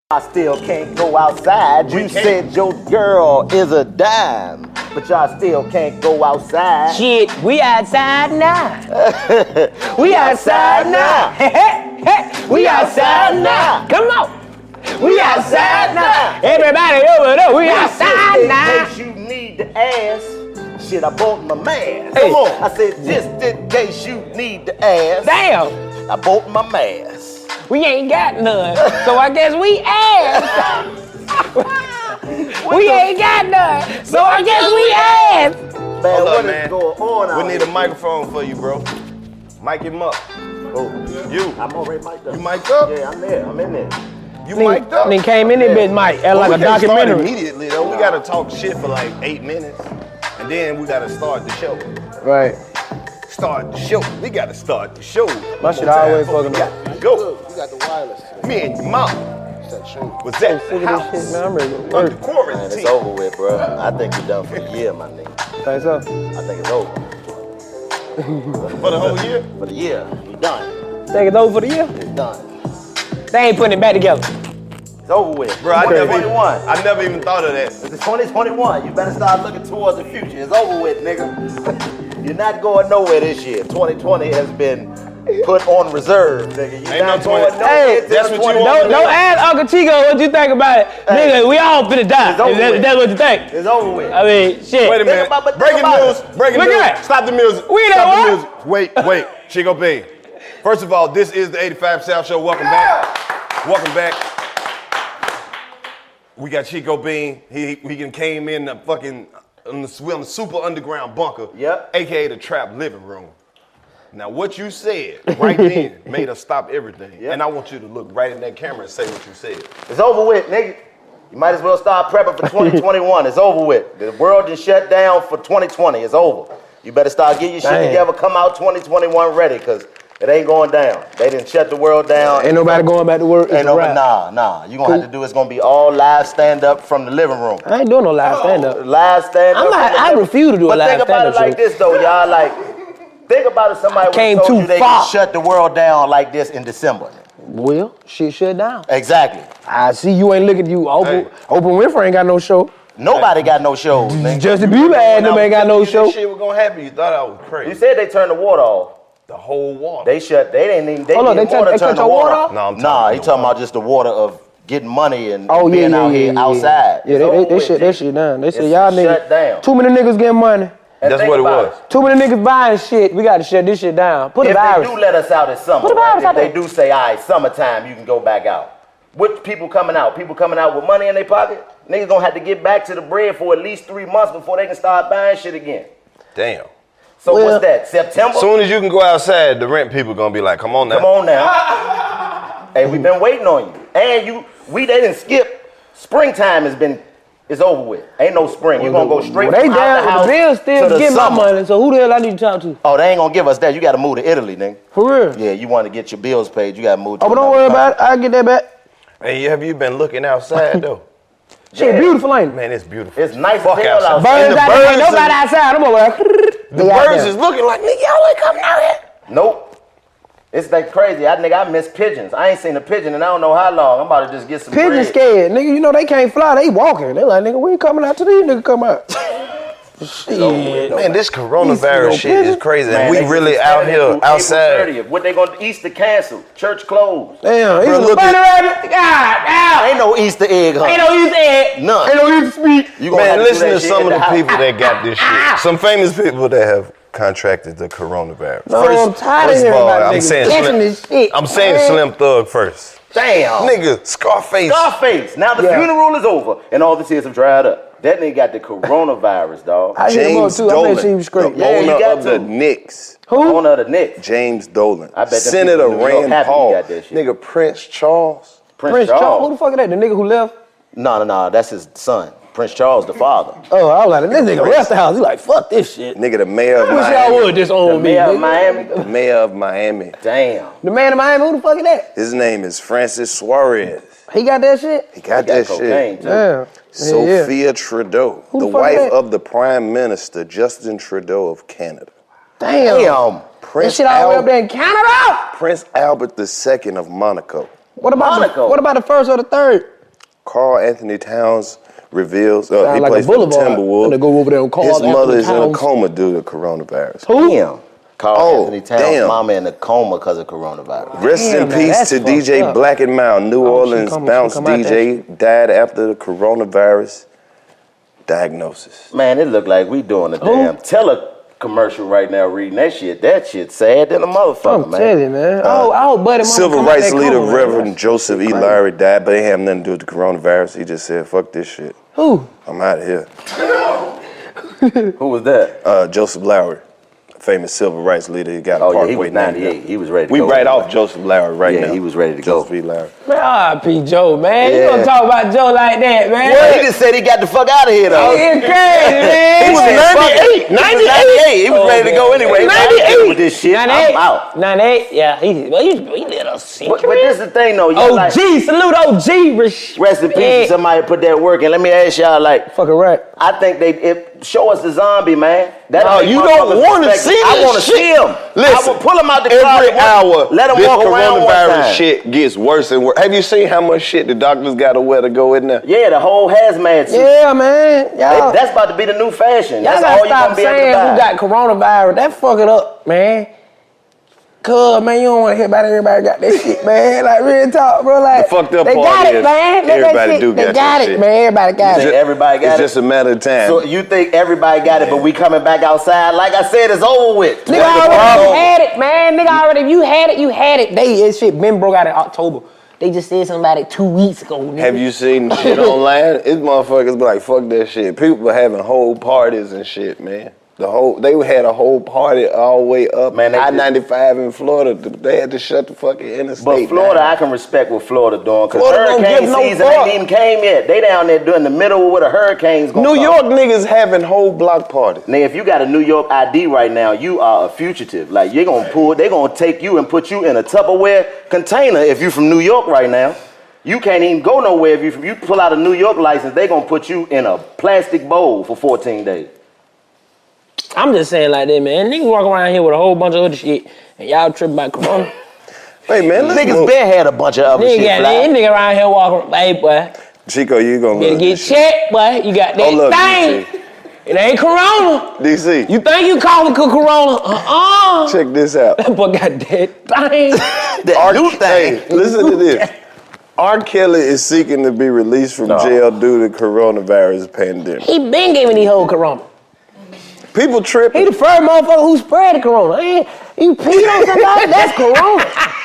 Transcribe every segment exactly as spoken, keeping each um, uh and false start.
I still can't go outside. You said your girl is a dime, but y'all still can't go outside. Shit, we outside now. we outside now. we outside now. Come on. We outside now. Everybody over there, we outside now. In case you need the ass, shit, I bought my mask. Hey. Come on. I said, just in case you need the ass. Damn. I bought my mask. We ain't got none, so I guess we ass. we ain't got none, so I guess we ass. Man, Hold what up, is man. going on out We need here? a microphone for you, bro. Mic him up. Oh, You. I'm already mic'd up. You mic'd up? Yeah, I'm there. I'm in there. You mic'd up? Then came in this bitch, Mike, Well, like we a can't start documentary. immediately though. We gotta talk shit for like eight minutes, and then we gotta start the show. Right. Start the show. We gotta start the show. My shit One time always before we fucking got to Go. You got the wireless. Me and your mom was at Sick the of this house shit, man. I'm ready to under work. Man, it's quarantine. over with, bro. I think we're done for the year, my nigga. Think so? I think it's over. For the whole year. For the year, we done. Think it's over for the year? It's done. They ain't putting it back together. It's over with. Bro, I never, even, twenty twenty-one. I never even thought of that. It's twenty twenty-one. You better start looking towards the future. It's over with, nigga. You're not going nowhere this year. twenty twenty has been put on reserve, nigga. You're Ain't not no going twenty nowhere. Hey, till that's what you twenty want. Don't, don't ask Uncle Chico what you think about it. Hey. Nigga, we all finna die. It's over If that- with. that's what you think. It's over with. I mean, shit. Wait a minute. about- but think Breaking about news. it. Breaking Look news. at that. Stop the music. We know Stop what? the music. Wait, wait. Chico B. First of all, this is the eighty-five South Show. Welcome back. Welcome back. We got Chico Bean. He he can came in the fucking on the, on the super underground bunker. Yep. A K A the trap living room. Now what you said right then made us stop everything. Yep. And I want you to look right in that camera and say what you said. It's over with, nigga. You might as well start prepping for twenty twenty-one. It's over with. The world is shut down for twenty twenty. It's over. You better start getting your shit Damn. together. Come out twenty twenty-one ready, because it ain't going down. They didn't shut the world down. Ain't nobody going back to work. It's Ain't a no, wrap. nah, nah. You gonna have to do, it's gonna be all live stand up from the living room. I ain't doing no live stand up. Live stand up. I'm not- from the I living- refuse to do a but live think about it stand-up like show. this though, y'all. Like, think about it. Somebody Came would've told too you they far. could shut the world down like this in December. Well, shit shut down. Exactly. I see you ain't looking at you. Oprah, Hey. Oprah Winfrey ain't got no show. Nobody got no shows, man. Justin Bieber and them ain't got no This show. shit was gonna happen. You thought I was crazy. You said they turned the water off. The whole water. They shut. They didn't even. They Hold on, didn't they want cut- to they turn cut the your water water off. off? No, I'm talking Nah, about he the talking water. about just the water of getting money and Oh yeah, being yeah, out yeah, here yeah, outside. Yeah, It's they, they, over they with, shut that G. shit down. They said It's y'all shut niggas. down. Too many niggas getting money. And That's think what it about was. Too many niggas buying shit. We gotta shut this shit down. Put a If they virus. do let us out in summer, Put a virus right? out If they there. do say, all right, summertime, you can go back out. What people coming out? People coming out with money in their pocket? Niggas gonna have to get back to the bread for at least three months before they can start buying shit again. Damn. So Well- what's that? September? Soon as you can go outside, the rent people gonna be like, come on now. Come on now. Hey, we've been waiting on you. And you, we they didn't skip. Springtime has been, it's over with. Ain't no spring. You're gonna go straight Well, they from out the down. house The bills still to the getting my summer. money. So who the hell I need to talk to? Oh, they ain't gonna give us that. You gotta move to Italy, nigga. For real? Yeah, you want to get your bills paid. You gotta move to Oh, but don't another worry about country. it. I'll get that back. Hey, have you been looking outside though? Shit, Yeah. beautiful, ain't it? Man, it's beautiful. It's nice Fuck as hell outside. outside. And Birds the out there. Ain't birds nobody is- outside. I'm over there. The birds is looking like, nigga, y'all ain't coming out here. Nope. It's like crazy. I nigga, I miss pigeons. I ain't seen a pigeon in I don't know how long. I'm about to just get some Pigeon bread. scared, nigga. You know they can't fly. They walking. They like, nigga, we ain't coming out till these niggas come out. Shit. Man, this These coronavirus little shit is pigeons. crazy. Man, and we they really suspended out it here through April outside. thirtieth. What they gonna Easter canceled? Church closed. Damn, he's Bro, a look bunny at- rabbit. God, damn. Ain't no Easter egg hunt. Ain't no use egg. None. Ain't no use speak. You gonna Man, have to do listen that to shit some in of the house. people that got this shit. Some famous people that have contracted the coronavirus. No, I'm tired of first hearing all, about I'm niggas saying catching Slim, this shit. I'm saying man. Slim Thug first. Damn. Nigga, Scarface. Scarface. Now the Yeah. funeral is over and all the tears have dried up. That nigga got the coronavirus, dog. I hit him up James too. I Dolan, bet she was straight. the Yeah, you owner got of the to. Knicks. Who? Owner of the Knicks. James Dolan. I bet them Senator people in New York Rand happy he Paul. got that shit. Nigga, Prince Charles. Prince, Prince Charles. Charles. Who the fuck is that? The nigga who left? No, no, no. That's his son. Prince Charles, the father. Oh, I was like, this nigga left the house. He like, fuck this shit. Nigga, the mayor of I wish y'all Miami. would just The own me. mayor of nigga. Miami. The mayor of Miami. Damn. The man of Miami, who the fuck is that? His name is Francis Suarez. He got that shit? He got, Got that cocaine, shit. too. Damn. Yeah, yeah. Sophia Trudeau, Who the the fuck wife that? of the Prime Minister Justin Trudeau of Canada. Damn. Damn. That Prince, shit all the way up Al- there in Canada? Prince Albert the Second of Monaco. What about Monaco. The, what about the first or the third? Carl Anthony Towns reveals uh, he like plays a for the boulevard. Timberwolves. They go over there and call His Anthony mother is in a Towns. coma due to coronavirus. Who? Damn. Carl Oh, Anthony Towns' damn. mama in a coma because of coronavirus. Rest Damn, in man, peace that's to D J fucked up. Black and Mild. New Oh, she Orleans come- she bounce come out D J died after the coronavirus diagnosis. Man, it look like we doing a Who? damn tele commercial right now reading that shit. That shit sad than a motherfucker, I'm man. telling you, man. oh, oh, buddy. mama Civil come out rights that leader coma, man. Reverend Joseph E. Lowry died, but it had nothing to do with the coronavirus. He just said, fuck this shit. Who? I'm out of here. Who was that? Uh, Joseph Lowry, famous civil rights leader. He got a Oh, yeah, parkway he was named ninety-eight. after He was ready to We go. right off Joseph Lowry right Yeah, now. he was ready to Joseph go. E. Lowry. Man, R I P Joe, man. You Yeah. don't talk about Joe like that, man. Well, he just said he got the fuck out of here, though. Oh, it's crazy, man. He was ninety-eight. He was ninety-eight. He was Oh, ready to go man. anyway. ninety-eight. With this shit, ninety-eight. I'm out. ninety-eight, yeah. He, well, he, he did a secret. But, but this is the thing, though. Y'all O like, G, salute O G. Rest rest in peace to somebody put that work in. Let me ask y'all, like, Fucking right. I think they it, show us the zombie, man. That No, make you don't motherfuckers wanna respect see it. I this want to shit. see him. Listen, I will pull him out the Every closet, hour, let him this walk around one coronavirus time. shit gets worse and worse. Have you seen how much shit the doctors got to wear to go in there? Yeah, the whole hazmat suit. Yeah, man. Y'all, They- that's about to be the new fashion. y'all That's gotta all you stop gonna be able saying to who buy. got coronavirus. That fuck it up, man. Cuz, man, you don't want to hear about everybody got that shit, man. Like, real talk, bro. Like, The fucked up they part got it, is man. Let that everybody shit- do They got got that it, shit. man. Everybody got You it. think everybody got It's it? just a matter of time. So you think everybody got it, but we coming back outside? Like I said, it's over with. Nigga That's the already problem. had it, man. Nigga already, if you had it, you had it. They, that shit been broke out in October. They just said something about it two weeks ago, nigga. Have you seen the shit online? It's motherfuckers be like, fuck that shit. People were having whole parties and shit, man. The whole they had a whole party all the way up Man, they I just- ninety-five in Florida. They had to shut the fucking interstate But Florida, down. I can respect what Florida doing because Florida don't hurricane give no season fuck. ain't even came yet. They down there doing the middle of where the hurricanes going. New York niggas having whole block parties. Now, if you got a New York I D right now, you are a fugitive. Like you're gonna pull, they're gonna take you and put you in a Tupperware container. If you from New York right now, you can't even go nowhere. If you from, you pull out a New York license, they gonna put you in a plastic bowl for fourteen days. I'm just saying like that, man. Niggas walk around here with a whole bunch of other shit, and y'all tripping about corona. Hey man, let's Niggas move. been had a bunch of other Nigga, shit got fly. that nigga around here walking, hey boy, Chico, you gonna better love get this shit. checked, boy. You got that Oh, look, thing. D C. It ain't corona. D C, You think you calling co- corona? Uh-uh. check this out. That boy got that thing. That new thing. Hey, listen to this. R. Kelly is seeking to be released from No. jail due to coronavirus pandemic. He been giving these whole corona. People He tripping. the first motherfucker who spread the corona. Ain't- You pee on somebody, that's corona.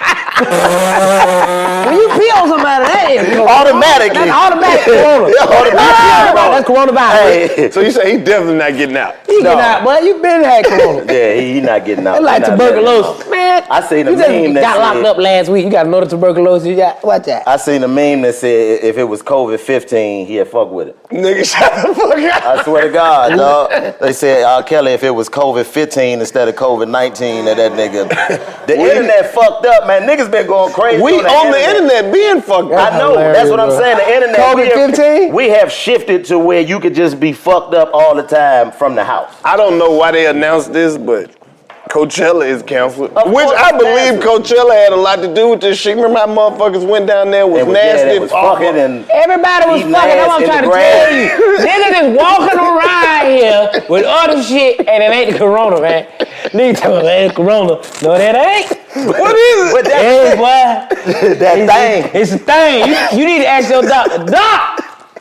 When you pee on somebody, that is corona. Automatically. That's automatic corona. Yeah, automatic. Ah, That's coronavirus. Hey, So you say he definitely not getting out. You No. get out, boy. You been had corona. yeah, he, he not getting out. It's like He not letting him tuberculosis. out. Man, I seen a you just meme that got locked said- up last week. You got another tuberculosis. You got, watch that. I seen a meme that said if it was COVID fifteen, he'd fuck with it. Nigga, shut the fuck up. I swear to God, dog. They said R. Kelly, if it was COVID fifteen instead of COVID nineteen, that that nigga. The internet fucked up, man. Niggas been going crazy. We on on the internet being fucked up. I know. That's what I'm Hilarious, saying. The internet. COVID we have- fifteen? We have shifted to where you could just be fucked up all the time from the house. I don't know why they announced this, but Coachella is canceled. Of Which course I it's believe canceled. Coachella had a lot to do with this shit. Remember how motherfuckers went down there was It was, yeah, nasty. they was awful. fucking and Everybody was Eating fucking. That's ass what I'm in trying the to grass. tell you. Niggas is walking around here with other shit, and it ain't the corona, man. Niggas talking about that corona. No, that ain't. What is it? But that, Hey, boy. that thing. It's a thing. You, you need to ask your doctor. Doc,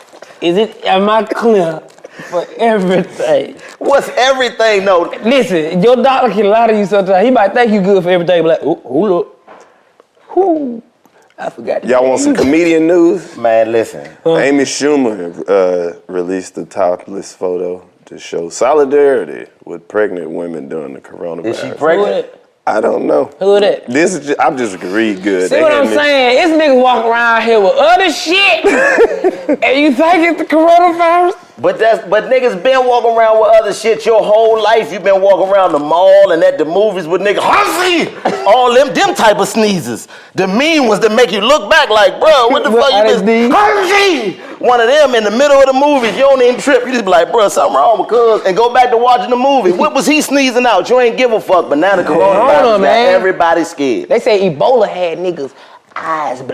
is it? Am I clear for everything? What's everything though? Listen, your doctor can lie to you sometimes. He might think you good for everything, but like, oh, hold up, who? I forgot. Y'all want some comedian news? Man, listen. Amy Schumer uh, released a topless photo to show solidarity with pregnant women during the coronavirus. Is she Who pregnant? it? I don't know. Who that? This is just, I'm just read good. See They what had I'm me- saying? This nigga walking around here with other shit, and you think it's the coronavirus? But that's but niggas been walking around with other shit your whole life. You been walking around the mall and at the movies with niggas. Hussy! All them them type of sneezes. The mean ones that make you look back like, bro, what the What fuck you are they? been? Hussy! One of them in the middle of the movies, you don't even trip. You just be like, bro, something wrong with cuz, and go back to watching the movie. What was he sneezing out? You ain't give a fuck. But now the coronavirus Hold on, got man. everybody scared. They say Ebola had niggas eyes bleeding.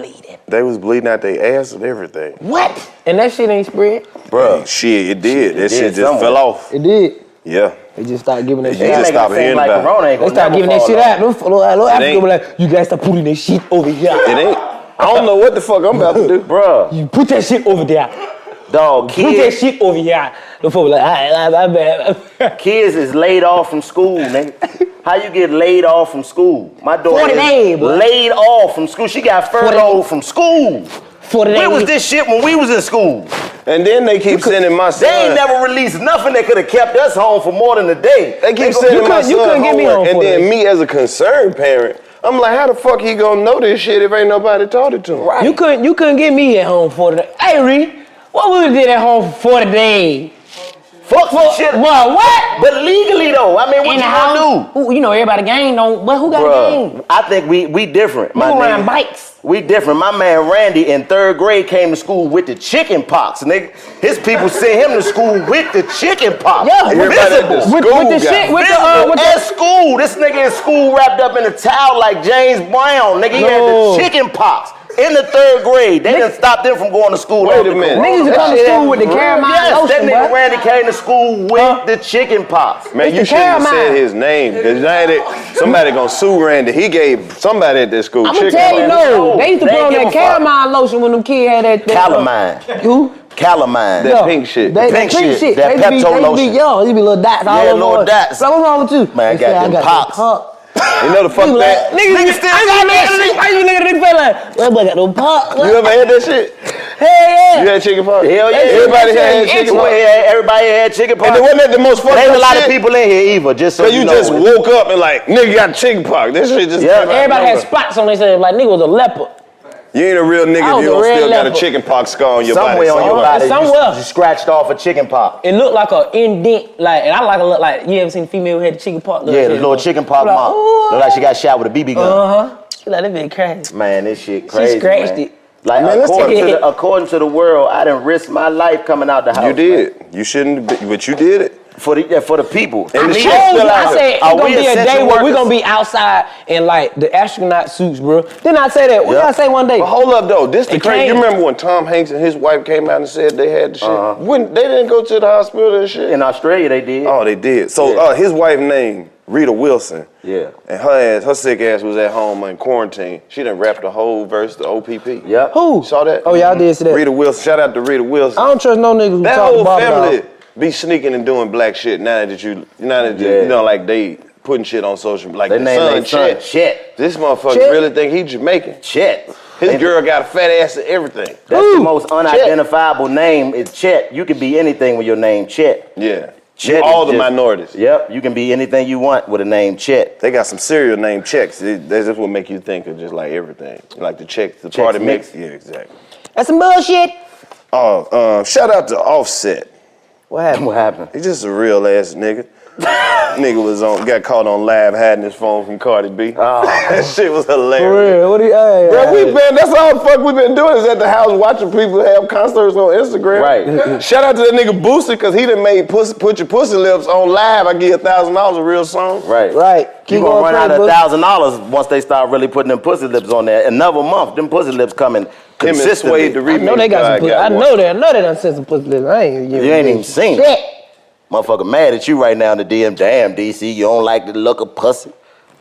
They was bleeding out their ass and everything. What? And that shit ain't spread? Bruh, shit, it did. That It shit did just somewhere. fell off. It did. Yeah. They just started giving that They shit just out. They stop making it seem hearing like about it. Corona ain't They gonna start never giving that fall shit off. out. Them little, little African ain't- people like, you guys start putting that shit over here. It ain't. I don't know what the fuck I'm about to do. Bruh, You put that shit over there. dog, Put that kids, shit over here. The folk like, I, I, I, bad. kids is laid off from school, nigga. How you get laid off from school? My daughter forty is days, boy. laid off from school. She got furloughed from school. forty Where was days. this shit when we was in school? And then they keep sending my son. They ain't never released nothing that could have kept us home for more than a day. They keep They go- sending you my couldn't- you son couldn't get me homework, home and for then that. me as a concerned parent, I'm like, how the fuck he gonna know this shit if ain't nobody taught it to him? You couldn't, you couldn't get me at home forty days. Hey, Reed, what we did at home for forty days? Fuck some shit. Boy, what? But legally though, I mean, what In you the gonna do? house? Who, you know, everybody gang don't, but who got a gang? Bruh, I think we we different. Who My around nigga. bikes? We different. My man Randy in third grade came to school with the chicken pox. Nigga, his people sent him to school with the chicken pox. Yeah, Everybody at the Visible. With, school with the got shit, with the, Visible. uh, with at the, school. This nigga in school wrapped up in a towel like James Brown. Nigga, he No. had the chicken pox. In the third grade, they didn't stop them from going to school. Wait over a the minute. corona. Niggas who come to That shit school with the happened. caramel Yes, lotion, that nigga boy. Randy came to school with Huh? the chicken pox. Man, It's you the shouldn't have caramel. said his name because now that somebody gonna sue Randy. He gave somebody at that school I'm gonna chicken. tell you, man. no. No, They used to they put on ain't that give a fuck. caramel lotion when them kids had that. that Calamine. Who? Calamine. That pink shit. They, The pink that pink shit, shit. that They used to be- Pepto they used to be lotion. young. There used to be little dots all Yeah, over. little us. dots. Like, what's wrong with you? Man, They got say, I them got pops. them pops. You know the fuck Niggas, that? niggas, Niggas still I got got that that shit. Why you looking at this fella like, well, I got no pop. You ever had that shit? Hey, yeah. You had chicken pox? Hell yeah. Everybody That had shit chicken pox. Everybody, everybody had chicken pox. And then wasn't that the most fucked There ain't a up lot shit? of people in here either, just so So you, you know. just woke up and like, nigga got chicken pox. That shit just Yeah. came out of Everybody had nowhere. spots on themselves like nigga was a leopard. You ain't a real nigga I if was you a don't red still got a leopard. chicken pox scar on your Somewhere on body. your somewhere. body, you, Somewhere. you scratched off a chicken pox. It looked like a indent, like, and I like a look like, you ever seen a female who had the chicken pox? Yeah, the little chicken pox Like, mark. ooh. Look like she got shot with a B B gun. Uh-huh. She like, that bitch crazy. Man, this shit crazy. scratched man. it. Like Man, let's according, take to it. the, according to the world, I didn't risk my life coming out the house. You did. You shouldn't, be, but you did it. man. For the yeah, for the people. And I the told shit you, still out I here. said it's Are gonna we be a essential day where we're workers? gonna be outside in like the astronaut suits, bro. Didn't I say that? What did Yep. I say one day? But hold up though, this the It crazy. You came- remember when Tom Hanks and his wife came out and said they had the shit? Uh-huh. When they didn't go to the hospital and shit. In Australia, they did. Oh, they did. So Yeah. uh, his wife named Rita Wilson. Yeah. And her ass, her sick ass was at home in quarantine. She done rapped the whole verse to O P P. Yep. Who? Saw that? Oh, y'all did see that. Rita Wilson. Shout out to Rita Wilson. I don't trust no niggas who That talk whole about family it. be sneaking and doing black shit now that you, now that you, Yeah. you know, like they putting shit on social, like They the named son, their son Chet. Chet. This motherfucker Chet? really think he Jamaican. Chet. His Ain't- girl got a fat ass and everything. That's Who? the most unidentifiable name is Chet. You can be anything with your name Chet. Yeah. Chet All is the just- minorities. Yep. You can be anything you want with a name Chet. They got some cereal named Chex. It- That's just what make you think of just like everything. Like the Chex, the Chex party mix. Mix. Yeah, exactly. That's some bullshit. Oh, uh, shout out to Offset. What happened? What happened? He's just a real ass nigga. Nigga was on, got caught on live hiding his phone from Cardi B. Oh. That shit was For hilarious. real? What do you? Hey, Bro, hey. we been, that's all the fuck we been doing is at the house watching people have concerts on Instagram. Right. Shout out to that nigga Boosie, cause he done made pussy, Put Your Pussy Lips on live. I give you a thousand dollars a real song. Right. Right. You Keep gonna going, run out of a Facebook. thousand dollars once they start really putting them pussy lips on there. Another month, them pussy lips coming Him and consistently. Suede the remix. I know they got guy some pussy. I one. know they. I know they done sent some pussy lips. I ain't. You ain't even seen it. Shit. Motherfucker mad at you right now in the D M. Damn, D C, you don't like the look of pussy.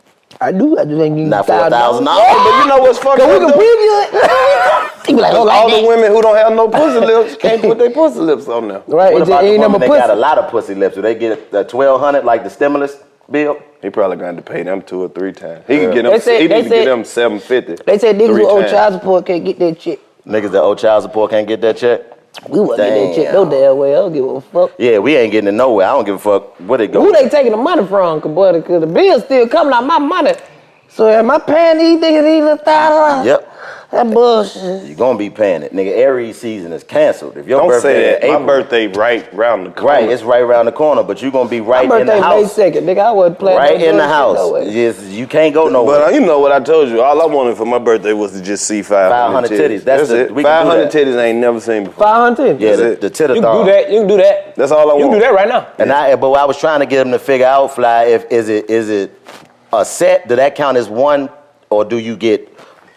I do. I just ain't give you Not for a thousand Hey, dollars. but you know what's fucked Cause we up? can though? preview it. He be like, oh, like All that. the women who don't have no pussy lips can't put their pussy lips on there. Right. What It just about the ain't women number that got a pussy. lot of pussy lips? Do they get a twelve hundred like the stimulus bill? He probably going to pay them two or three times. He can Yeah. get them. They said- he they need to get said- them seven fifty. They said niggas three with old times. child support can't get that shit. Niggas that owe child support can't get that check? We wasn't getting that shit Damn. no damn way. I don't give a fuck. Yeah, we ain't getting it nowhere. I don't give a fuck where it go. Who they taking the money from? Cause boy, cause the bill's still coming out my money. So am I paying these niggas these little thousand? Yep. That bullshit. You're gonna be paying it. Nigga, Aries season is canceled. If your Don't birthday say that. in My April, birthday right round the corner. right, it's right around the corner, but you're gonna be My right in birthday the May house. second, nigga. I wasn't playing. Right no in the bullshit house. No way. Yes, you can't go But nowhere. uh, you know what I told you. All I wanted for my birthday was to just see five hundred five hundred titties. That's the- it. we can five do hundred that. titties I ain't never seen before. Five hundred. yeah, That's the, it. the You can titathon. do that. You can do that. That's all I You want. can do that right now. And I, but I was trying to get them to figure out, Fly, if is it is it a set? Do that count as one, or do you get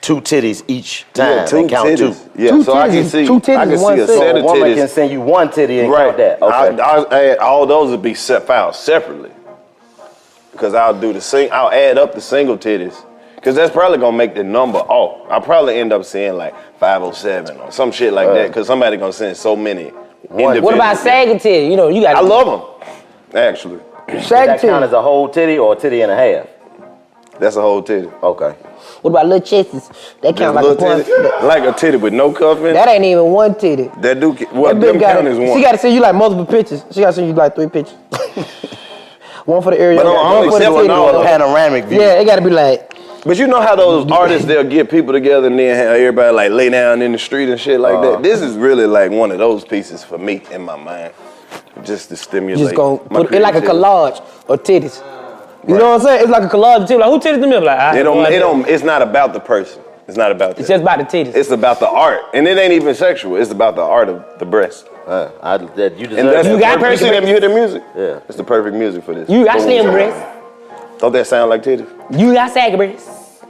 two titties each time Yeah, two and count titties. two. Yeah, Two so I can titties, see, two titties I can and one see a titty. set So a of woman titties. can send you one titty and Right. count that. Okay. I, I, I, all those would be set filed separately. Because I'll do the sing. I'll add up the single titties. Because that's probably gonna make the number off. I'll probably end up seeing like five oh seven or some shit like that. Because somebody gonna send so many. individual What about titties. sagging titty? You know, you got. I love them. Actually, Does sagging that count titty. as a whole titty or a titty and a half? that's a whole titty. Okay. What about little chesties? That count like a Little point. titty, like a titty with no cuff in. That ain't even one titty. That do. Well, That them bitch got count as one. She got to send you like multiple pictures. She got to send you like three pictures. One for the area. But I'm one only for the accepting titty. all Do a of panoramic view. Yeah, it got to be like. But you know how those artists, they'll get people together and then have everybody like lay down in the street and shit like Uh-huh. that. This is really like one of those pieces for me in my mind. Just to stimulate. Just gonna my put it like a creativity. collage of titties. You know what I'm saying? It's like a collage of titties. Like, who titties them up? Like, I It have no don't, it idea. don't, it's not about the person. It's not about It's that. just about the titties. It's about the art. And it ain't even sexual. It's about the art of the breast. Uh, I, that, you deserve And that's that. You got perfect. You see them, you hear the music? Yeah. It's the perfect music for this. You got slim breasts. Don't that sound like titties? You got saggy breasts.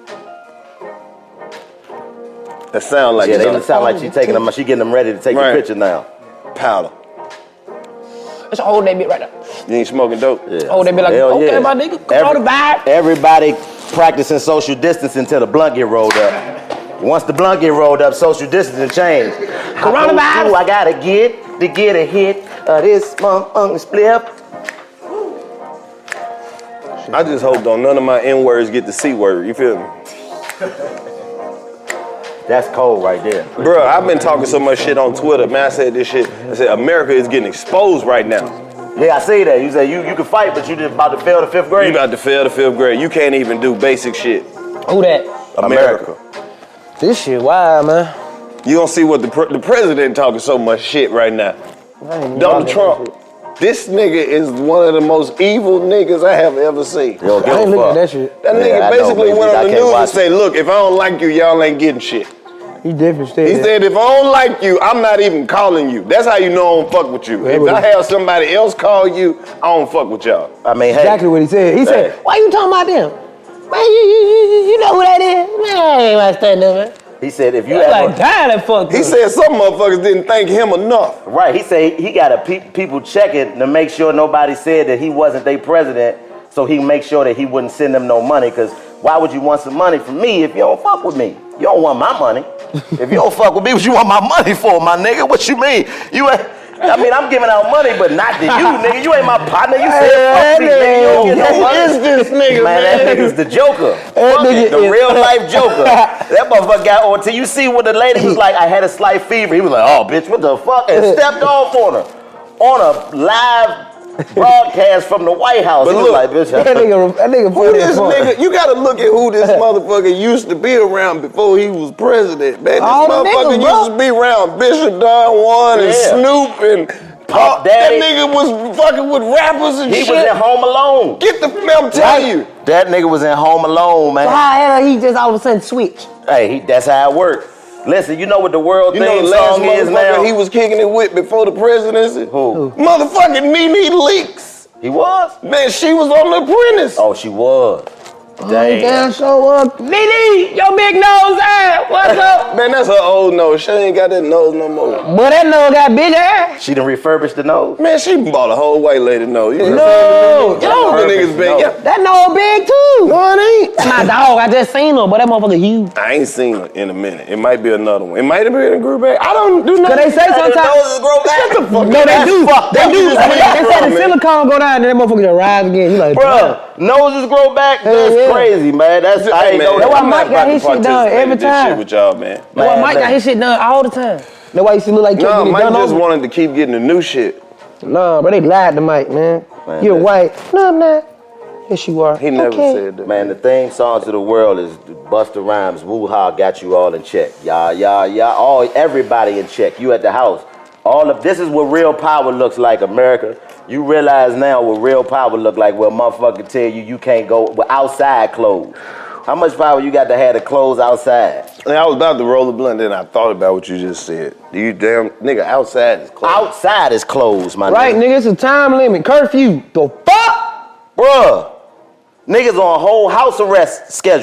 That sound like Yeah, they something. sound like she taking them. She getting them ready to take Right. the picture now. powder. Let's hold that bit right there. You ain't smoking dope? Yeah. Hold that bit like, Hell okay, yeah. my nigga, control the vibe. Everybody practicing social distancing until the blunt get rolled up. Once the blunt get rolled up, social distancing change. Coronavirus. I, go through, I gotta get to get a hit of this motherfucking split. I just hope don't none of my N words get the C word. You feel me? That's cold right there. Bro, I've been talking so much shit on Twitter. Man, I said this shit. I said America is getting exposed right now. Yeah, I see that. You say you, you can fight, but you just about to fail the fifth You grade. about to fail the fifth grade. You can't even do basic shit. Who that? America. This shit wild, man. You don't see what the pre- the president talking so much shit right now. Donald Trump. This nigga is one of the most evil niggas I have ever seen. Yo, I give ain't a looking fuck. at that shit. That Yeah, nigga I know, basically baby. went I on the can't news watch and it. said, look, if I don't like you, y'all ain't getting shit. He definitely said He that. said, if I don't like you, I'm not even calling you. That's how you know I don't fuck with you. If I have somebody else call you, I don't fuck with y'all. I mean, hey, Exactly what he said. He said, Hey. why you talking about them? Man, you, you, you, you know who that is? Man, I ain't about to stand there, man. he said if you You like, ever, damn, that fuck. He said some motherfuckers didn't thank him enough. right, he said he got to pe- people checking to make sure nobody said that he wasn't their president, so he make sure that he wouldn't send them no money. Cause why would you want some money from me if you don't fuck with me? You don't want my money. If you don't fuck with me, what you want my money for, my nigga? What you mean? You ain't. I mean, I'm giving out money, but not to you, nigga. You ain't my partner. You said fuck me, nigga. You don't get no Who money. is this nigga, Man, that man? nigga's the Joker. That Fuck nigga it, the is- real life Joker. That motherfucker got on. Till you see when the lady was like, I had a slight fever. He was like, oh, bitch, what the fuck? And stepped off on her. On a live broadcast from the White House. But He was look, like, bitch, That nigga, that nigga Who funny as this fuck. nigga? You gotta look at who this motherfucker used to be around before he was president, man. This All the motherfucker niggas, bro. used to be around Bishop Don Juan and Yeah. Snoop and Puff That Daddy. nigga was fucking with rappers and he shit. was at Home Alone. Get the I'm telling you. That nigga was in Home Alone, man. How the hell he just all of a sudden switch? Hey, he, that's how it worked. Listen, you know what the world You know theme the last song is now? motherfucker he was kicking it with before the presidency? Who? Motherfucking Nene Leakes. He was? Man, she was on The Apprentice. Oh, she was. Damn. Damn, show up. Nene, your big nose ass. What's up? Man, that's her old nose. She ain't got that nose no more. Boy, that nose got big ass. She done refurbished the nose. Man, she bought a whole white lady nose. You No. You know the Perfect niggas been. nose. Yeah. That nose big too. No, it ain't. That's my dog. I just seen her, but that motherfucker huge. I ain't seen her in a minute. It might be another one. It might have been a group back. I don't do Cause nothing. they say sometimes. noses grow back. Shut the fuck No, up. they That's do. fucked They up. do. You They just went say from the it. silicone go down, and that motherfucker just rise again. You like, Bruh, noses grow back? That's yeah. crazy, man. That's I Hey, ain't man, know That's why I'm that. Mike not got about his to shit done participate every in this time. shit with y'all, man. That's why Man, Mike got man. his shit done all the time. That's why he used to look like he No, kept getting Mike done just over. wanted to keep getting the new shit. No, but they lied to Mike, man. Man, You're listen. white. No, I'm not. Yes, you are. He never Okay. said that. Man, the theme song to the world is Busta Rhymes, Woo Ha got you all in check. Yeah, yeah, yeah. All everybody in check. You at the house. All of this is what real power looks like, America. You realize now what real power look like, where motherfucker tell you you can't go with outside clothes. How much power you got to have the clothes outside? And I was about to roll the blunt, then I thought about what you just said. You damn nigga, outside is closed. Outside is closed, my Right, nigga. nigga, it's a time limit. Curfew. The fuck? Bruh, niggas on a whole house arrest schedule.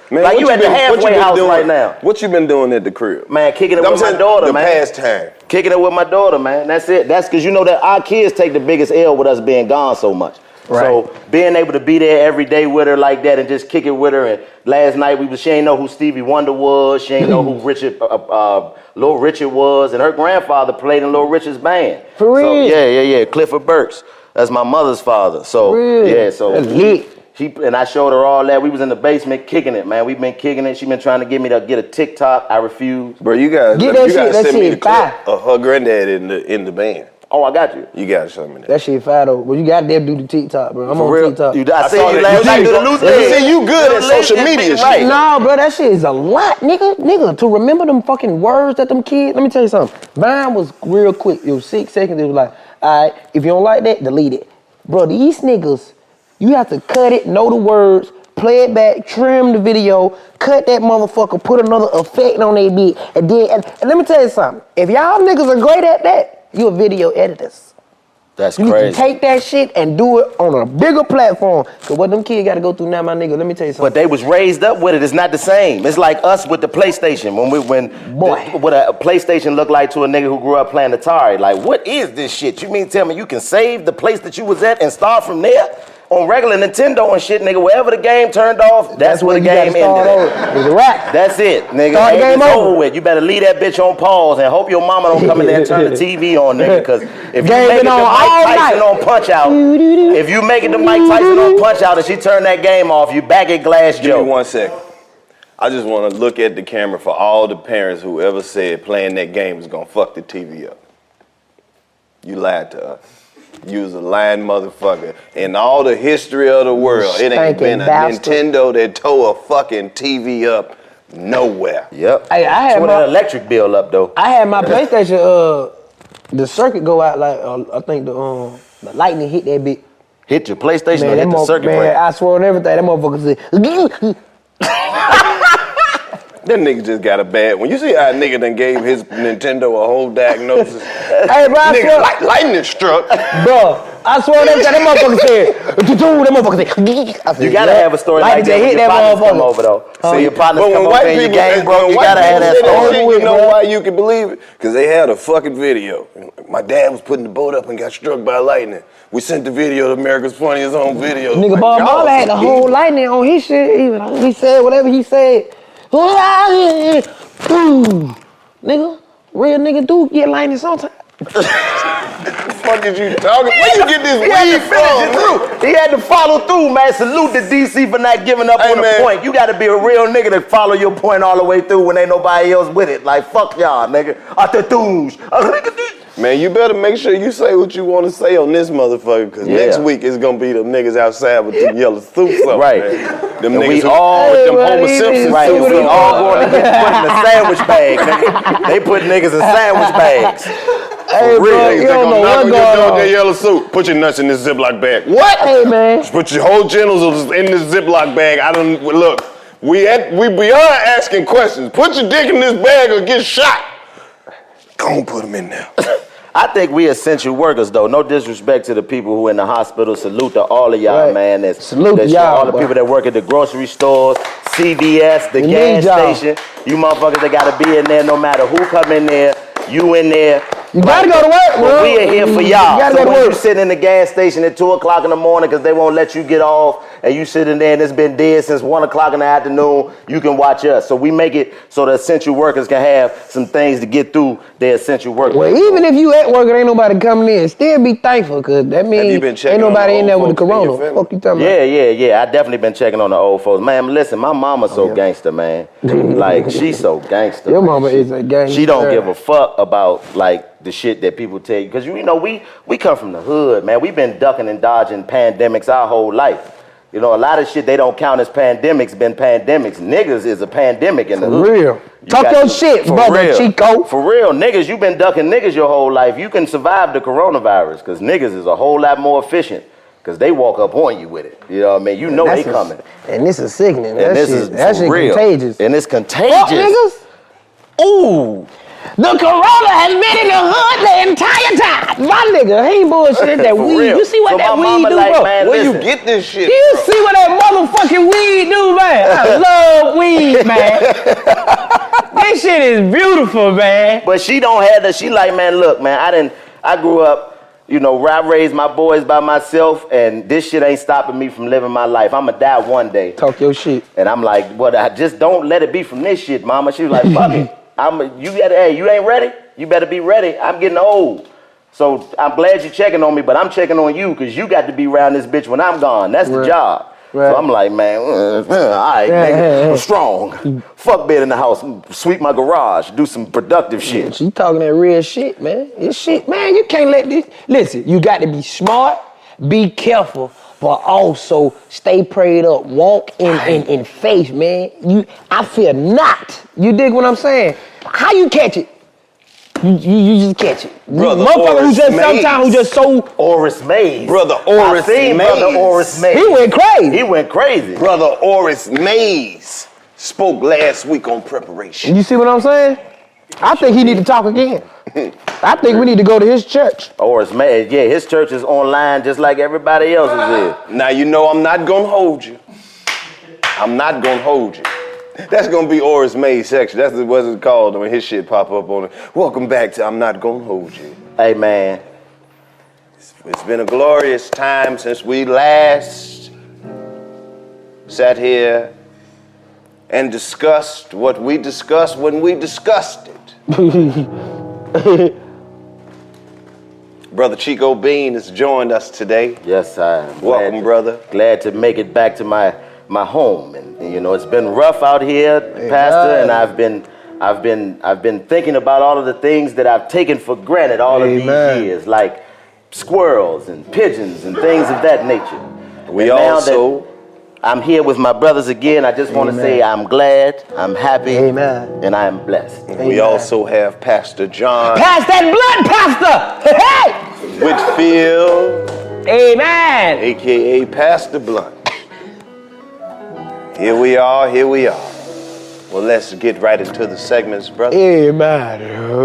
Man, like what you at been, the halfway house doing, right now. What you been doing at the crib? Man, kicking it I'm with my saying daughter, the man. pastime. Kicking it with my daughter, man. That's it. That's because you know that our kids take the biggest L with us being gone so much. Right. So being able to be there every day with her like that and just kick it with her. And last night we was she ain't know who Stevie Wonder was. She ain't know who Richard, uh, uh, Little Richard was, and her grandfather played in Little Richard's band. For real? So, yeah, yeah, yeah. Clifford Burks. That's my mother's father. So Really? yeah, so That's lit. He, and I showed her all that. We was in the basement kicking it, man. We've been kicking it. She been trying to get me to get a TikTok. I refused. Bro, you gotta, Get that you gotta shit, that send me shit the clip fire. of her granddad in the in the band. Oh, I got you. You gotta show me that. That shit fire though. But you got to do the TikTok, bro. I'm For on real. TikTok. You, I, I see saw you that. last You night see- do the loose you leg. see, you good Do at the leg social and media shit, shit. right. No, bro, that shit is a lot, nigga. Nigga, to remember them fucking words that them kids. Let me tell you something. Mine was real quick. It was six seconds. It was like, all right, if you don't like that, delete it. Bro, these niggas, you have to cut it, know the words, play it back, trim the video, cut that motherfucker, put another effect on their beat, and then, and, and let me tell you something. If y'all niggas are great at that, you a video editors. That's You need to crazy. take that shit and do it on a bigger platform. Cause what them kids gotta go through now, my nigga, let me tell you something. But they was raised up with it. It's not the same. It's like us with the PlayStation. When we when Boy. the, what a PlayStation looked like to a nigga who grew up playing Atari. Like, what is this shit? You mean tell me you can save the place that you was at and start from there? On regular Nintendo and shit, nigga, wherever the game turned off, that's, where the you gotta game start ended. over. It's a wrap. That's it, nigga. Start the Hey, game it's over. over with. You better leave that bitch on pause and hope your mama don't come in there and turn the T V on, nigga. Cause if you Game make it been to on Mike all Tyson night. on Punch Out, if you make it to Mike Tyson on Punch Out and she turn that game off, you back at Glass Give Joe. me one second. I just want to look at the camera for all the parents who ever said playing that game is gonna fuck the T V up. You lied to us. You was a lying motherfucker. In all the history of the world, it ain't Stinking been a bastard. Nintendo that tore a fucking T V up nowhere. Yep. Hey, I had That's when my- the electric bill up though. I had my PlayStation, uh, the circuit go out like, uh, I think the um, the lightning hit that bit. Hit your PlayStation Man, or that hit the mo- circuit man, breaker. I swear on everything, that motherfucker said, That nigga just got a bad. When you see how a nigga done gave his Nintendo a whole diagnosis, hey, bro, I nigga swear, light, lightning struck. bro, I swear on everything, that motherfucker said, "Doo-doo," that motherfucker said, I said, You gotta yeah. have a story Lightning like that just when hit your that partners come motherfucker. over though. Oh, See your partners But come when over white and your people, game broke, when you white gotta have that people say story. shit, Over you know with, why you can believe it? Because they had a fucking video. My dad was putting the boat up and got struck by lightning. We sent the video to America's Funniest Home Videos. Nigga, Like, Bob y'all Marley had the some whole evil. lightning on his shit. Even he said whatever he said. Boom. Nigga, real nigga do get lightning sometimes. What the fuck is you talking? Where you get this He had to weed finish it from? through. He had to follow through, man. Salute to D C for not giving up Hey, on man. the point. You gotta be a real nigga to follow your point all the way through when ain't nobody else with it. Like, fuck y'all, nigga. Atatuj. Man, you better make sure you say what you want to say on this motherfucker, because Yeah. next week it's gonna be them niggas outside with the yellow suits on. Right. Man. Them And niggas we who- all- with them Hey, Homer man, Simpson Right, suits we on. all going to get put in a sandwich bag, nigga. They put niggas in sandwich bags. Hey, real, bro, Niggas you they don't gonna know knock what on your door going with on. that yellow suit. Put your nuts in this Ziploc bag. What? Hey, man. Put your whole genitals in this Ziploc bag. I don't look. We at we beyond asking questions. Put your dick in this bag or get shot. Go on, put them in there. I think we essential workers, though. No disrespect to the people who in the hospital. Salute to all of y'all, Right. man. That's, Salute that's to y'all, all the boy. people that work at the grocery stores, C V S, the We gas need y'all. station. You motherfuckers that gotta be in there no matter who come in there. You in there. You gotta go to work, But bro. we are here for You y'all. gotta So go to when you work. sitting in the gas station at two o'clock in the morning because they won't let you get off, and you sitting there and it's been dead since one o'clock in the afternoon, you can watch us. So we make it so the essential workers can have some things to get through their essential work. Well, even if you at work and ain't nobody coming in, still be thankful, cause that means you been ain't checking on nobody the in there old with the folks in your corona. family? Fuck you talking Yeah, yeah, yeah. I definitely been checking on the old folks. Man, listen, my mama's so gangster, man. Like, she's so gangster. Your man. mama She- is a gangster. She don't give a fuck about, like, the shit that people tell you. Because, you know, we, we come from the hood, man. We've been ducking and dodging pandemics our whole life. You know, a lot of shit they don't count as pandemics been pandemics. Niggas is a pandemic in the For hood. real. Talk got your to- shit, for brother real. Chico. For real, niggas, you been ducking niggas your whole life. You can survive the coronavirus because niggas is a whole lot more efficient because they walk up on you with it. You know what I mean? You know they That's a- coming. And this is sickening. And that this shit, is that for shit real. contagious. And it's Fuck contagious. niggas. Ooh. The corona has been in the hood the entire time. My nigga, he ain't bullshit. That For weed. real. You see what So that my weed mama do, like, bro? man, Where you listen. get this shit? Do you from? see what that motherfucking weed do, man? I love weed, man. This shit is beautiful, man. But she don't have that. She like, man, look, man, I didn't, I grew up, you know, I raised my boys by myself, and this shit ain't stopping me from living my life. I'ma die one day. Talk your shit. And I'm like, what, I just don't let it be from this shit, mama. She was like, fuck it. I'm, you gotta, hey, you ain't ready? You better be ready. I'm getting old. So I'm glad you're checking on me, but I'm checking on you because you got to be around this bitch when I'm gone. That's the Right. job. Right. So I'm like, man, uh, uh, all right, Yeah, nigga, yeah, yeah. I'm strong. Fuck being in the house, sweep my garage, do some productive shit. She talking that real shit, man. This shit, man, you can't let this. Listen, you got to be smart, be careful, but also stay prayed up. Walk in, in, in faith, man. You, I fear not. You dig what I'm saying? How you catch it? You, you, you just catch it. Brother Motherfucker who Oris just Mays. sometimes who just so. Oris Mays. Brother I Oris seen Mays. Brother Oris Mays. He went crazy. He went crazy. Brother Oris Mays spoke last week on preparation. You see what I'm saying? I think he need to talk again. I think we need to go to his church. Oris Mays, yeah, his church is online just like everybody else's is. Now you know I'm not gonna hold you. I'm not gonna hold you. That's gonna be Oris Mays section. That's what it's called when his shit pop up on it. Welcome back to I'm Not Gonna Hold You. Hey, man. It's been a glorious time since we last sat here and discussed what we discussed when we discussed it. Brother Chico Bean has joined us today. Yes, I am. Welcome, Glad- brother. Glad to make it back to my my home, and, and, you know it's been rough out here, Pastor, and I've been I've been I've been thinking about all of the things that I've taken for granted all Amen. of these years, like squirrels and pigeons and things of that nature. We And now also that I'm here with my brothers again, I just want to Amen. say I'm glad, I'm happy, Amen. and I am blessed. we also have Pastor John Pass that blood, Pastor. Hey, Whitfield, amen. aka Pastor Blunt. Here we are, here we are. Well, let's get right into the segments, brother. Amen.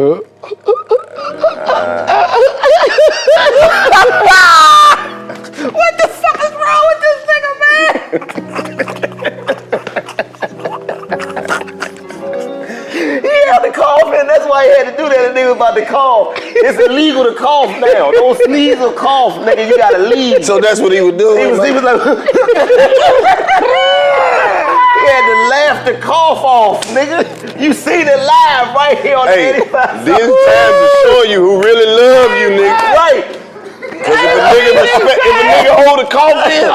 What the fuck is wrong with this nigga, man? He had to cough, and that's why he had to do that. The nigga was about to cough. It's illegal to cough now. Don't sneeze or cough, nigga. You gotta leave. So that's what he would do. He was, he was like, he had to laugh the cough off, nigga. You seen it live right here on Hey, eighty-five. these times to show you who really love you, nigga. Right. Because if a nigga respect, if a nigga hold a cough in,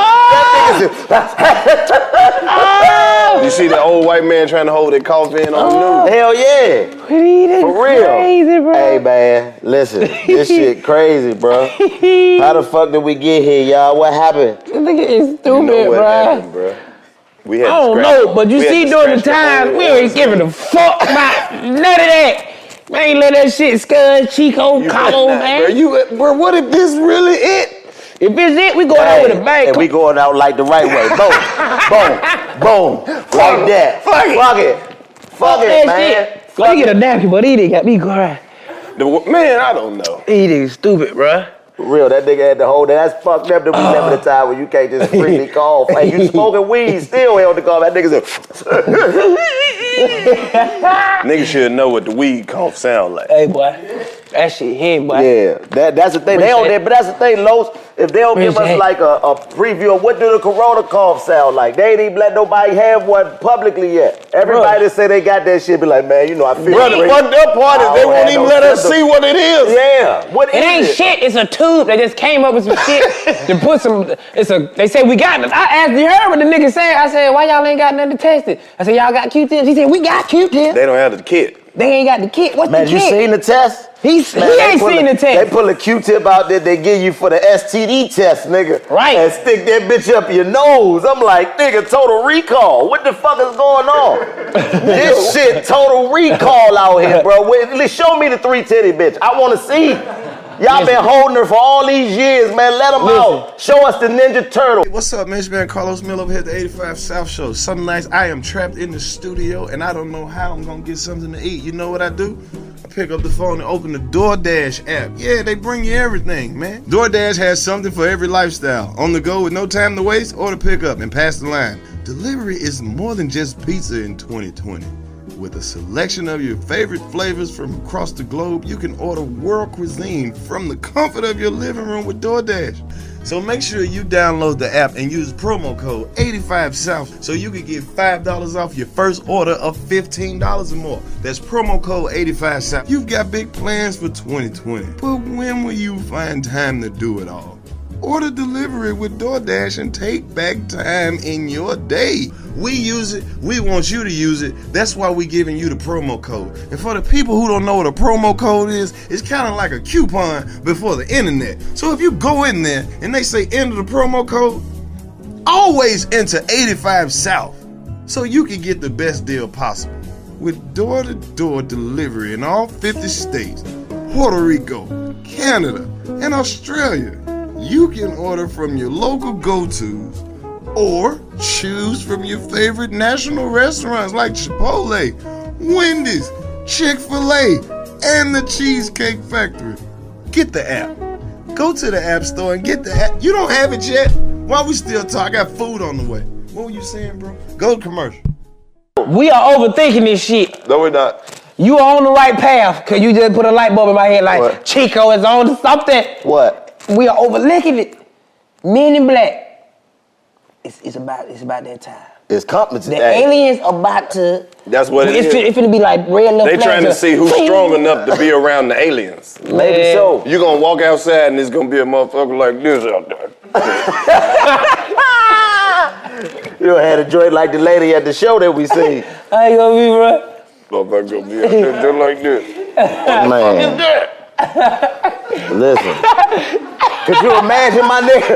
you see that old white man trying to hold that cough in on the news. Hell yeah. For real. Crazy, bro. Hey, man, listen. This shit crazy, bro. How the fuck did we get here, y'all? What happened? This nigga is You stupid, know what bro. happened, bro? We had I to don't scratch- know, but you we had see to during the scratch time, whole we ain't episode. giving a fuck about none of that. Man, ain't let that shit scud, Chico, You come better on, not, man. Bro, you, bro, what if this really it? If it's it, we going out with a bang. And we going out like the right way. Boom, boom, boom. Like that. Fuck it. Fuck it. Fuck it, man. Let me get a napkin, but he didn't got me crying. The, man, I don't know. He nigga stupid, bruh. For real, that nigga had to hold that. That's fucked up that we never the time when you can't just freely cough. Hey, you smoking weed, still held the cough. That nigga said, Niggas should know what the weed cough sound like. Hey, boy. That shit him, boy. yeah, that, that's the thing. They don't, but that's the thing, Los. If they don't give us Appreciate it. like a, a preview of what do the corona cough sound like, they ain't even let nobody have one publicly yet. Everybody that say they got that shit be like, man, you know, I feel Bro, the great. fucked up part is I they don't won't have even no let us symptoms. see what it is. Yeah, what is It ain't it? shit. It's a tube. They just came up with some shit to put some. It's a. They say we got it. I asked. You heard what the nigga said? I said, why y'all ain't got nothing to test it? I said, y'all got Q-tips. He said, we got Q-tips. They don't have the kit. They ain't got the kit. What's Man, the you kit? seen the test? He's, Man, he they ain't pull seen a- the test. They pull a Q-tip out that they give you for the S T D test, nigga. Right. And stick that bitch up your nose. I'm like, nigga, total recall. What the fuck is going on? This shit, total recall out here, bro. Wait, show me the three titty bitch. I want to see. Y'all been holding her for all these years, man. Let them out. Show us the Ninja Turtle. What's up, man? It's man Carlos Miller over here at the eighty-five South Show. Some nights I am trapped in the studio and I don't know how I'm gonna get something to eat. You know what I do? I pick up the phone and open the DoorDash app. Yeah, they bring you everything, man. DoorDash has something for every lifestyle. On the go with no time to waste, order pickup and pass the line. Delivery is more than just pizza in twenty twenty. With a selection of your favorite flavors from across the globe, you can order world cuisine from the comfort of your living room with DoorDash. So make sure you download the app and use promo code eighty-five South so you can get five dollars off your first order of fifteen dollars or more. That's promo code eighty-five South. You've got big plans for twenty twenty, but when will you find time to do it all? Order delivery with DoorDash and take back time in your day. We use it. We want you to use it. That's why we're giving you the promo code. And for the people who don't know what a promo code is, it's kind of like a coupon before the internet. So if you go in there and they say enter the promo code, always enter eighty-five South so you can get the best deal possible. With door-to-door delivery in all fifty states, Puerto Rico, Canada, and Australia, you can order from your local go-tos or choose from your favorite national restaurants like Chipotle, Wendy's, Chick-fil-A, and the Cheesecake Factory. Get the app. Go to the app store and get the app. You don't have it yet? While we still talk, I got food on the way. What were you saying, bro? Go to commercial. We are overthinking this shit. No, we're not. You are on the right path, cause you just put a light bulb in my head like What? Chico is on to something. What? We are overlooking it. Men in Black. It's, it's about it's about that time. It's competent. The aliens about to. That's what it it's is. It's finna be like red little They trying to flags see of- who's strong enough to be around the aliens. Maybe so. You gonna walk outside and there's gonna be a motherfucker like this out there. You done had a joint like the lady at the show that we seen. I ain't gonna be right. Motherfucker gonna be out there just like this. Man. Listen. Could you imagine my nigga?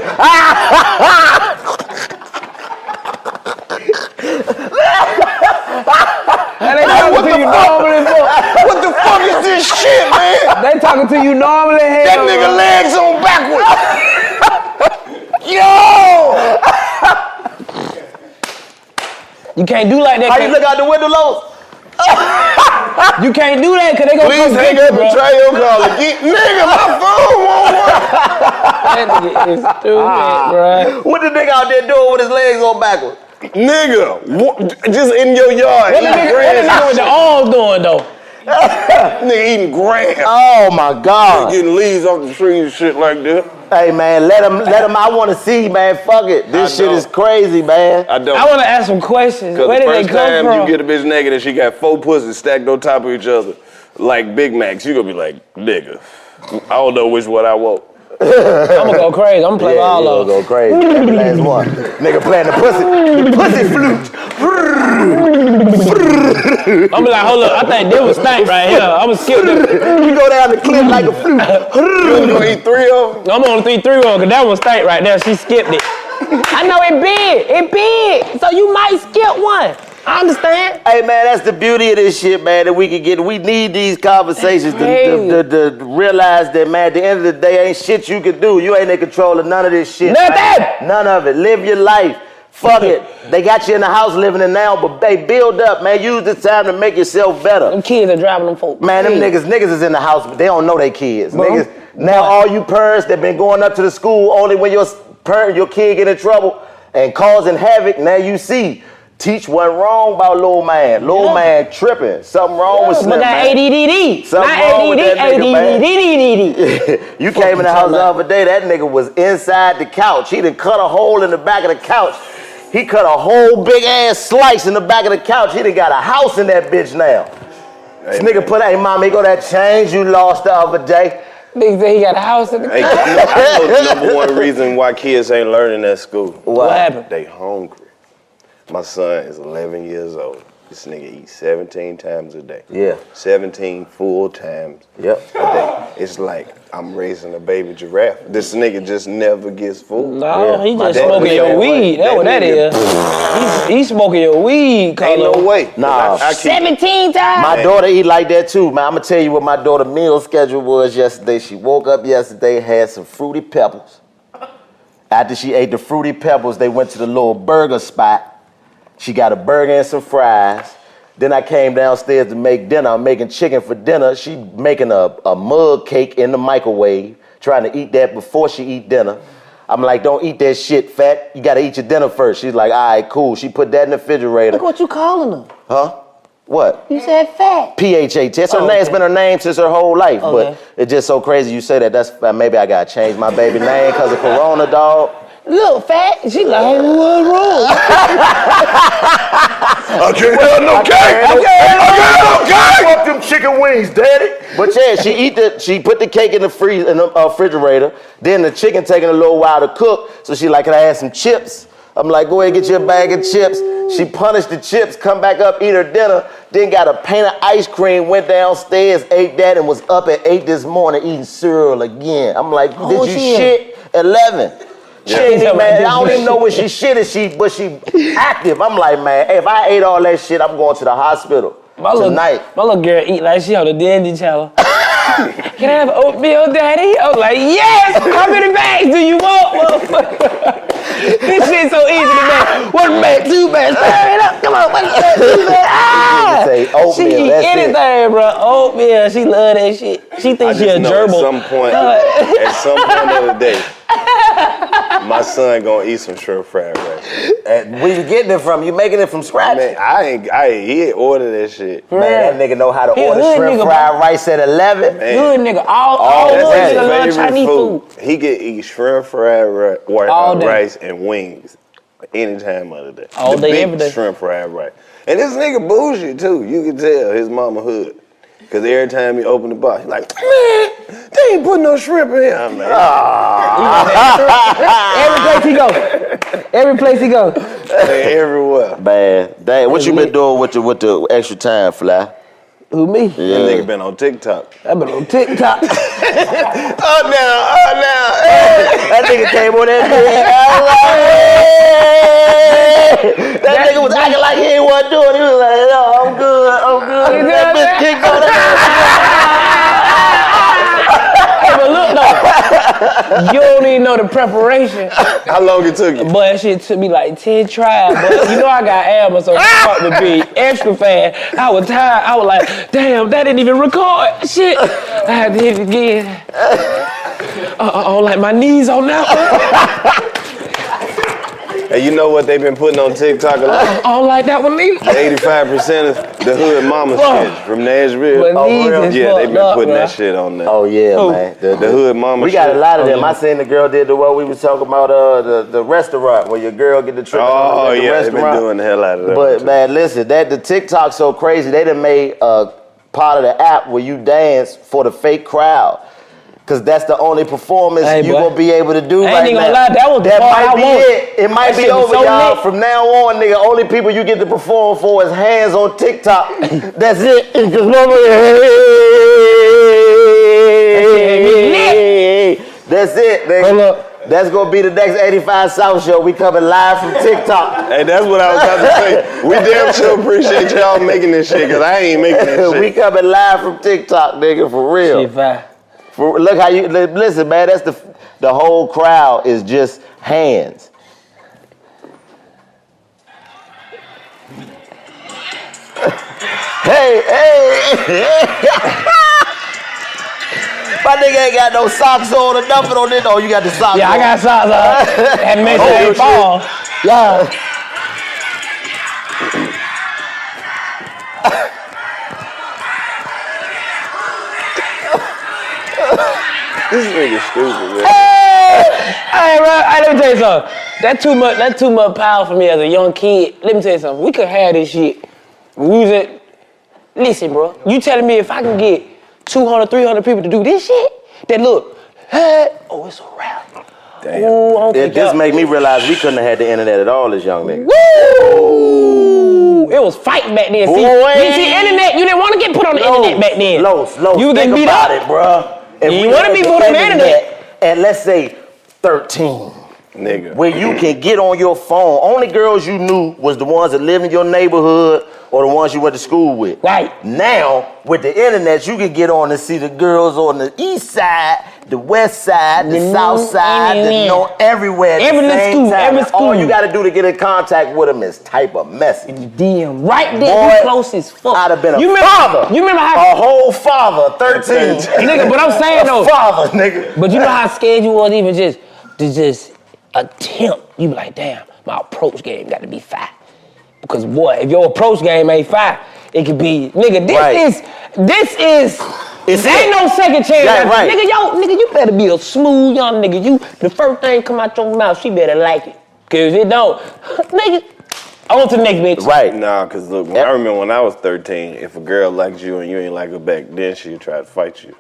And they talking what to the you fuck? normally. For, What the fuck is this shit, man? they talking to you normally. Hell, That nigga bro. legs on backwards. Yo! You can't do like that. How you look out the window, Lowe's? You can't do that because they gonna Please come hang get up you, and bro. try your call again. Nigga, my phone won't work. That nigga is stupid, bro. What the nigga out there doing with his legs on backwards? Nigga, what, just in your yard What the eating nigga, what the grass. nigga with the arms doing though? Nigga eating grass. Oh my God. Getting leaves off the tree and shit like that. Hey man, let him, let him, I want to see, man. Fuck it. This I shit know. is crazy, man. I don't. I want to ask some questions. Because Where the did they first come time from? you get a bitch naked and she got four pussies stacked on top of each other, like Big Macs, you gonna be like, nigga, I don't know which one I want. I'm gonna go crazy. I'm gonna play Yeah, all you of gonna them. go crazy. Every last one. Nigga playing the pussy, the pussy flute. I'm gonna be like, hold up, I think this was stank right here. I'm gonna skip this. You go down the cliff like a flute. You gonna eat three of them? I'm on the three three one because that one stank right there. She skipped it. I know it big, it big, so you might skip one. I understand. Hey man, that's the beauty of this shit, man. That we can get. We need these conversations to, Crazy. to, to, to realize that, man. At the end of the day, ain't shit you can do. You ain't in control of none of this shit. Nothing. Man. None of it. Live your life. Fuck it. They got you in the house living it now, but they build up, man. Use this time to make yourself better. Them kids are driving them folks. Man, them crazy. niggas, niggas is in the house, but they don't know they kids. Bro. Niggas, now all you parents that been going up to the school only when your parent, your kid get in trouble and causing havoc. Now you see, teach what wrong about little man. Little Yeah. man tripping. Something wrong with But Slim, that man. A D D D. Something Not wrong with that nigga, man. A D D D. You came in the house the other day, that nigga was inside the couch. He done cut a hole in the back of the couch. He cut a whole big ass slice in the back of the couch. He done got a house in that bitch now. This nigga put, hey mama, here go that change you lost the other day. Nigga said he got a house in the Hey, country. you know, I know the number one reason why kids ain't learning at school. What happened? They hungry. My son is eleven years old. This nigga eats seventeen times a day. Yeah. seventeen full times Yep. a day. It's like I'm raising a baby giraffe. This nigga just never gets food. No, Yeah. he My just dad smoking was your that way. weed. That's That what that nigga- is. He's, he's smoking your weed, Ain't Carlo. no way. Nah. I, I keep, seventeen times. My daughter eat like that too, man. I'm gonna tell you what my daughter's meal schedule was yesterday. She woke up yesterday, had some Fruity Pebbles. After she ate the Fruity Pebbles, they went to the little burger spot. She got a burger and some fries. Then I came downstairs to make dinner. I'm making chicken for dinner. She making a, a mug cake in the microwave, trying to eat that before she eat dinner. I'm like, don't eat that shit, fat. You gotta eat your dinner first. She's like, all right, cool. She put that in the refrigerator. Look what you calling her. Huh? What? You said fat. P H A T. It's her Oh, name. It's okay. been her name since her whole life. Okay. But it's just so crazy you say that. That's maybe I gotta change my baby name because of Corona, dog. Look, fat. She like, what's wrong? I can't have no cake. I can't have no cake. I want them chicken wings, daddy. But yeah, she eat the. She put the cake in the freeze in the uh, refrigerator. Then the chicken taking a little while to cook. So she like, can I have some chips? I'm like, go ahead, get you a bag of chips. She punished the chips, come back up, eat her dinner, then got a pan of ice cream, went downstairs, ate that, and was up at eight this morning eating cereal again. I'm like, Oh, did you she shit? eleven. She Yeah. ain't even, man, I don't even know what she shit is, she, but she active. I'm like, man, hey, if I ate all that shit, I'm going to the hospital My tonight. little, my little girl eat like she on the Dandy channel. Can I have oatmeal, daddy? I was like, yes! How many bags do you want, motherfucker? This shit's so easy to make. One bag, two bags, stir it up. Come on, one bag, two bags. Ah! Say oatmeal, She eat that's it. anything, bro. Oatmeal, she love that shit. She I thinks she a just know gerbil. at some point, at some point of the day, my son gonna eat some shrimp fried rice. And where you getting it from? You making it from scratch? Man, I ain't, I ain't, he ain't order that shit. Man, that nigga know how to He a order hood shrimp nigga, fried bro. rice at eleven. Man. Good nigga. All, all That's hood his nigga love favorite Chinese food. He can eat shrimp fried ri- wi- All uh, day. rice and wings any time of the day. All the day, big every day. shrimp fried rice. And this nigga bullshit too. You can tell his mama hood. Cause every time he open the box, he like, man, they ain't put no shrimp in here. I'm like, Every place he go. Every place he go. they everywhere. Man, dang, what you been doing with the with the extra time, Fly? Who, me? That nigga been on TikTok. I've been on TikTok. Oh now, oh now, that nigga came on that bitch. That nigga was acting like he ain't want to do it. He was like, no, I'm good, I'm good. That bitch kicked on Hey, but look though, you don't even know the preparation. How long it took you? But that shit took me like ten tries. But you know I got asthma, so it fucked with me extra fast. I was tired. I was like, damn, that didn't even record. Shit. I had to hit it again. Uh, oh, like my knees on that one. And you know what they been putting on TikTok a lot? I don't like that one either. eighty-five percent of the hood mama Fuck. shit from Nashville. But Oh, these real? is Yeah, they been fucked up, putting that bruh. shit on there. Oh yeah, Who? man. The hood mama We shit. got a lot of them. Oh, I yeah. seen the girl did the what we was talking about, uh, the, the restaurant where your girl get the trip Oh, at the yeah, they been restaurant. doing the hell out of that. But man, listen, that the TikTok so crazy. They done made a part of the app where you dance for the fake crowd. Cause that's the only performance Hey, you boy. gonna be able to do I ain't right even now. gonna lie, that was the that part might I be wanted. it. It might That be shit was over, so y'all. lit. From now on, nigga, only people you get to perform for is hands on TikTok. That's it. It's just That's it, nigga. Hold up. That's gonna be the next eighty-five South show. We coming live from TikTok. Hey, that's what I was about to say. We damn sure appreciate y'all making this shit, cause I ain't making this we shit. coming live from TikTok, nigga, for real. Shit, fine. For, look how you li- listen, man. That's the the whole crowd is just hands. Hey, hey. My nigga ain't got no socks on or nothing on it. Oh, you got the socks Yeah, on. I got socks on. Had to make sure Oh, they shit. fall. Yeah. This nigga stupid, man. Hey, bro, hey, let me tell you something. That too much, that too much power for me as a young kid. Let me tell you something. We could have this shit. We was at, listen, bro. You telling me if I can get two hundred, three hundred people to do this shit, that look, hey, oh, it's a wrap. Damn. Ooh, I don't It think just y'all- make me realize we couldn't have had the internet at all as young niggas. Woo! It was fighting back then. See, Boy. you see, internet, you didn't want to get put on the internet back then. Los, Los, You was think getting beat about up. it, bro. If You we wanna had be put on the internet. at let's say thirteen, Nigga. where you can get on your phone. Only girls you knew was the ones that live in your neighborhood or the ones you went to school with. Right. Now, with the internet, you can get on and see the girls on the east side, the west side, the Mm, south side, the everywhere. north, everywhere at Every the little same school, time. every And all school. you got to do to get in contact with them is type a message. D M right there, Boy, you close as fuck. I'd have been a you remember, father. You remember A how, whole father, thirteen. nigga? But I'm saying though, A father, nigga. but you know how scared you was even just to just attempt. You be like, damn, my approach game got to be fire. Because boy, if your approach game ain't fire, it could be, nigga. This Right. is, this is. It's ain't it. no second chance. Yeah, right. Nigga, yo, nigga, you better be a smooth young nigga. You, the first thing come out your mouth, she better like it. Cause if it don't, nigga, on to the next bitch. Right. Nah, cause look, when Yep. I remember when I was thirteen, if a girl liked you and you ain't like her back, then she'd try to fight you.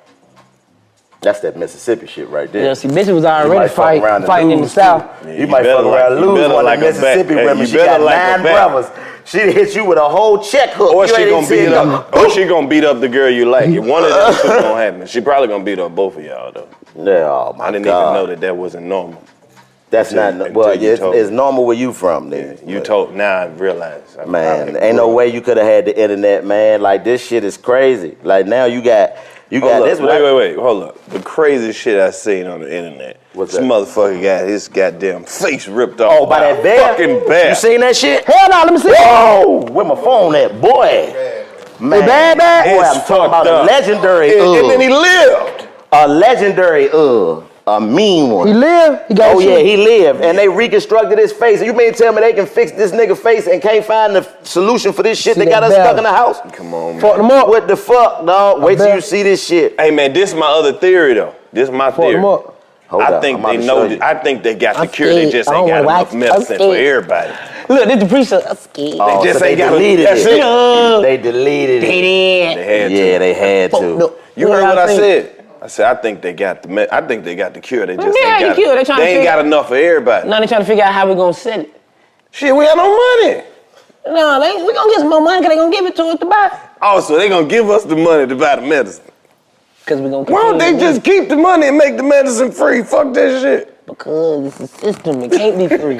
That's that Mississippi shit right there. Yeah, see, bitches was You already might fuck fight, around and fighting in the lose, South. too. Yeah, You, you might better fuck like- around you and lose better one like of her the back. Mississippi Hey, women. you She better got like her nine back. brothers. She hit you with a whole check hook. Or You she ain't gonna even beat see up, it. or she gonna beat up the girl you like. One of them two gonna happen. She probably gonna beat up both of y'all though. Yeah, oh my I didn't God. even know that that wasn't normal. That's until- not, until well, you it's, told it's me. normal where you from, nigga. You But, told, now I realize. I- Man, I- ain't no way you could have had the internet, man. Like, this shit is crazy. Like, now you got, you got Hold this. up, wait, wait, wait, hold up. The craziest shit I seen on the internet. What's this that? motherfucker got his goddamn face ripped off. Oh, by that bear? Fucking bear. You seen that shit? Hell no, let me see. Whoa, where my phone at, boy? Man, bad, bad? boy, It's I'm talking about fucked a up. legendary, And, uh, and then he lived. a legendary, uh, a mean one. He lived. He got Oh shit. yeah, he lived, and they reconstructed his face. You mean tell me they can fix this nigga face and can't find the solution for this shit See that got that us bell. stuck in the house? Come on, man. Fuck them up. What the fuck, dog? Wait till bet. you see this shit. Hey man, this is my other theory though. This is my Fuck theory. them up. Hold I up, think I'm about they to know. show That, you. I think they got the I'm cure. They scared. just I ain't don't got wanna enough watch. medicine I'm for scared. everybody. Look, this the preacher. I'm scared. Oh, just so they ain't got- deleted that's it. it. No. They deleted They it. did. They had Yeah, to. they had Fuck to. no. You What heard what I think? said? I said I think they got the. Me- I think they got the cure. They just They ain't had the got. cure. They It. tryna They ain't figure- got enough for everybody. Now they trying to figure out how we gonna sell it. Shit, we got no money. No, they, we gonna get some more money because they gonna give it to us to buy. Also, they gonna give us the money to buy the medicine. Because we gonna Why don't they continue to just keep the money and make the medicine free? Fuck that shit. Because it's a system. It can't be free.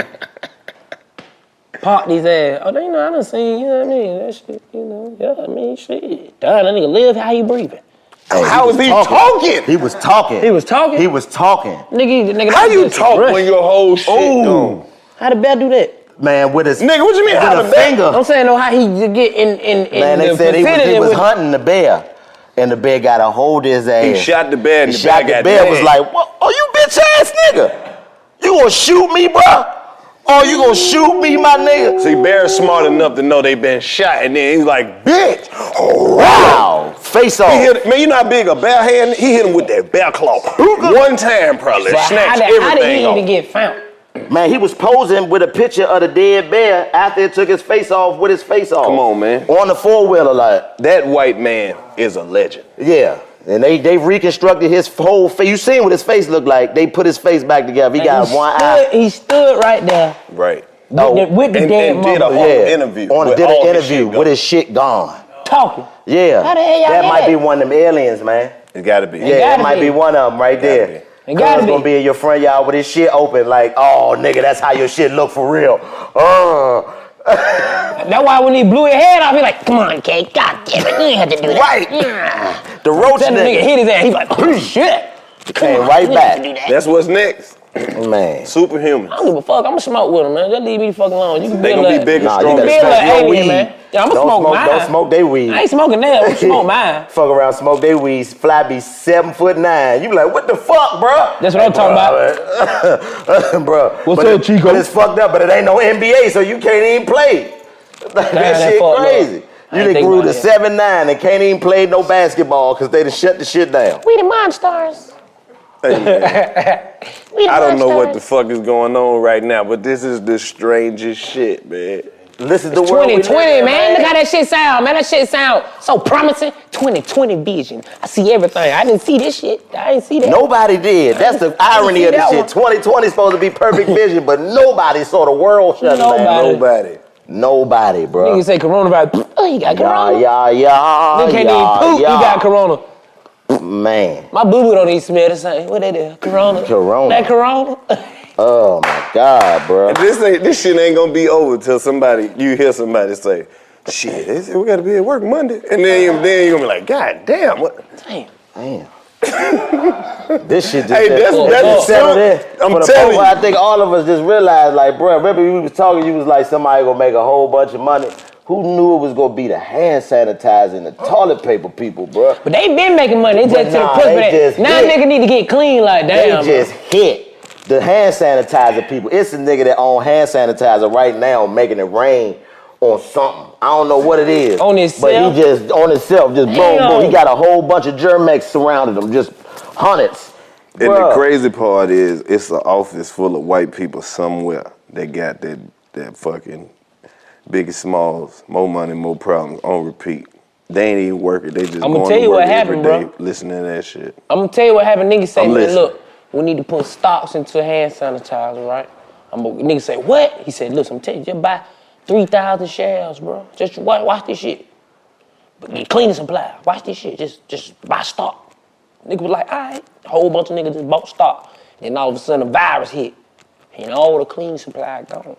Park these ass. Oh, they know I done seen, you know what I mean? That shit, you know, yeah, I mean, shit. Damn, that nigga live how he breathing. Hey, How is he talking? He was talking. He was talking? He was talking. Nigga, nigga, How that you just talk rush. when your whole shit Ooh. gone? How the bear do that? Man, with his Nigga, what you mean? with How a the bear? finger. I'm saying, no, how he get in, in, in Man, the they said he was, vicinity he was with- hunting the bear, and the bear got a hold of his ass. He shot the bear and He the shot bear the got bear. mad. Was like, what? Oh, you bitch ass nigga! You gonna shoot me, bruh? Oh, you gonna shoot me, my nigga? See, Bear's smart enough to know they been shot, and then he's like, bitch. Oh, Wow, face off. He hit, man, you know how big a bear hand? He hit him with that bear claw. One time, probably. But how Snatched did, how did everything he off. even get found? Man, he was posing with a picture of the dead bear after it took his face off with his face off. Come on, man. On the four wheeler, like That white man is a legend. yeah. And they they reconstructed his whole face. You seen what his face looked like? They put his face back together. He got he one stood, eye. He stood right there Right. No. with the, with the And- dead and did a mother whole Yeah, interview On with did all an his interview shit with his shit gone. talking. Yeah, How the hell y'all that did might that? be one of them aliens, man. It gotta be. Yeah, that gotta might be. be one of them right there. be. It gotta Cuz be. gonna be in your front yard with his shit open, like, oh nigga, that's how your shit look for real. Uh, That's why when he blew his head off, he like, come on, K, God damn it, you ain't have to do that. right. Yeah. The roach Tell the nigga nigga hit his ass, he's like, oh shit. came on, right you ain't back. have to do that. That's what's next. Man. Superhuman. I don't give a fuck. I'ma smoke with him, man. Just leave me the fuck alone. You can They be gonna a be big and Nah, you strong. gotta Be a smoke little your alien, weed. man. Yeah, I'ma Don't smoke smoke, mine. don't smoke they weed. I ain't smoking that. I'm smoke mine. Fuck around, smoke they weed. Fly be seven foot nine. You be like, what the fuck, bro? That's what I'm talking about, bro. What's but up, it, Chico? But it's fucked up. But it ain't no N B A, so you can't even play. Like, Damn, that that shit fucked up. crazy. I You ain't done think grew about to that. seven nine and can't even play no basketball because they done shut the shit down. We the Monstars. Hey, man. We the I don't know what the Monstars. fuck is going on right now, but this is the strangest shit, man. This is the world we twenty twenty, live in, man. Look how that shit sound, man. That shit sound so promising. twenty twenty vision. I see everything. I didn't see this shit. I didn't see that. Nobody did. That's the irony see of the that shit. one. twenty twenty is supposed to be perfect vision, but nobody saw the world shut down. Nobody. Nobody. Nobody, bro. Niggas say coronavirus. Oh, you got Yeah, corona. yeah, yeah. Nigga can't yeah, even poop. yeah. You got corona. Man. My boo boo don't even smell the same. What they do? Corona. Corona. That corona. Oh my God, bro. This ain't this shit ain't gonna be over till somebody you hear somebody say shit, they said we gotta be at work Monday. And then, you, then you're gonna be like, God damn, what? Damn. Damn. This shit just Hey, that's, just that's settled in. I'm For the telling most, you. I think all of us just realized, like, bro, remember we was talking, you was like, somebody gonna make a whole bunch of money. Who knew it was gonna be the hand sanitizer and the toilet paper people, bro? But they been making money. They just But to the nah, push they for that. just Now hit. nigga need to get clean like damn. They just hit the hand sanitizer people. It's a nigga that own hand sanitizer right now making it rain on something. I don't know what it is. On himself? But he just, on himself, just boom, Damn. boom. He got a whole bunch of Germex surrounding him, just hundreds. And Bruh. the crazy part is, it's an office full of white people somewhere that got that that fucking Biggie Smalls, more money, more problems on repeat. They ain't even working. They just I'ma going tell to you work what happened, every day, bro. listening to that shit. I'm gonna tell you what happened. Niggas say, I'm man, listening. look, we need to put stocks into hand sanitizer, right? I'm gonna, niggas say, what? He said, listen, I'm telling you, just buy three thousand shells, bro. Just watch, watch this shit. But get cleaning supply. Watch this shit. Just, just buy stock. Nigga was like, all right. A whole bunch of niggas just bought stock. Then all of a sudden, a virus hit. And all the cleaning supply gone.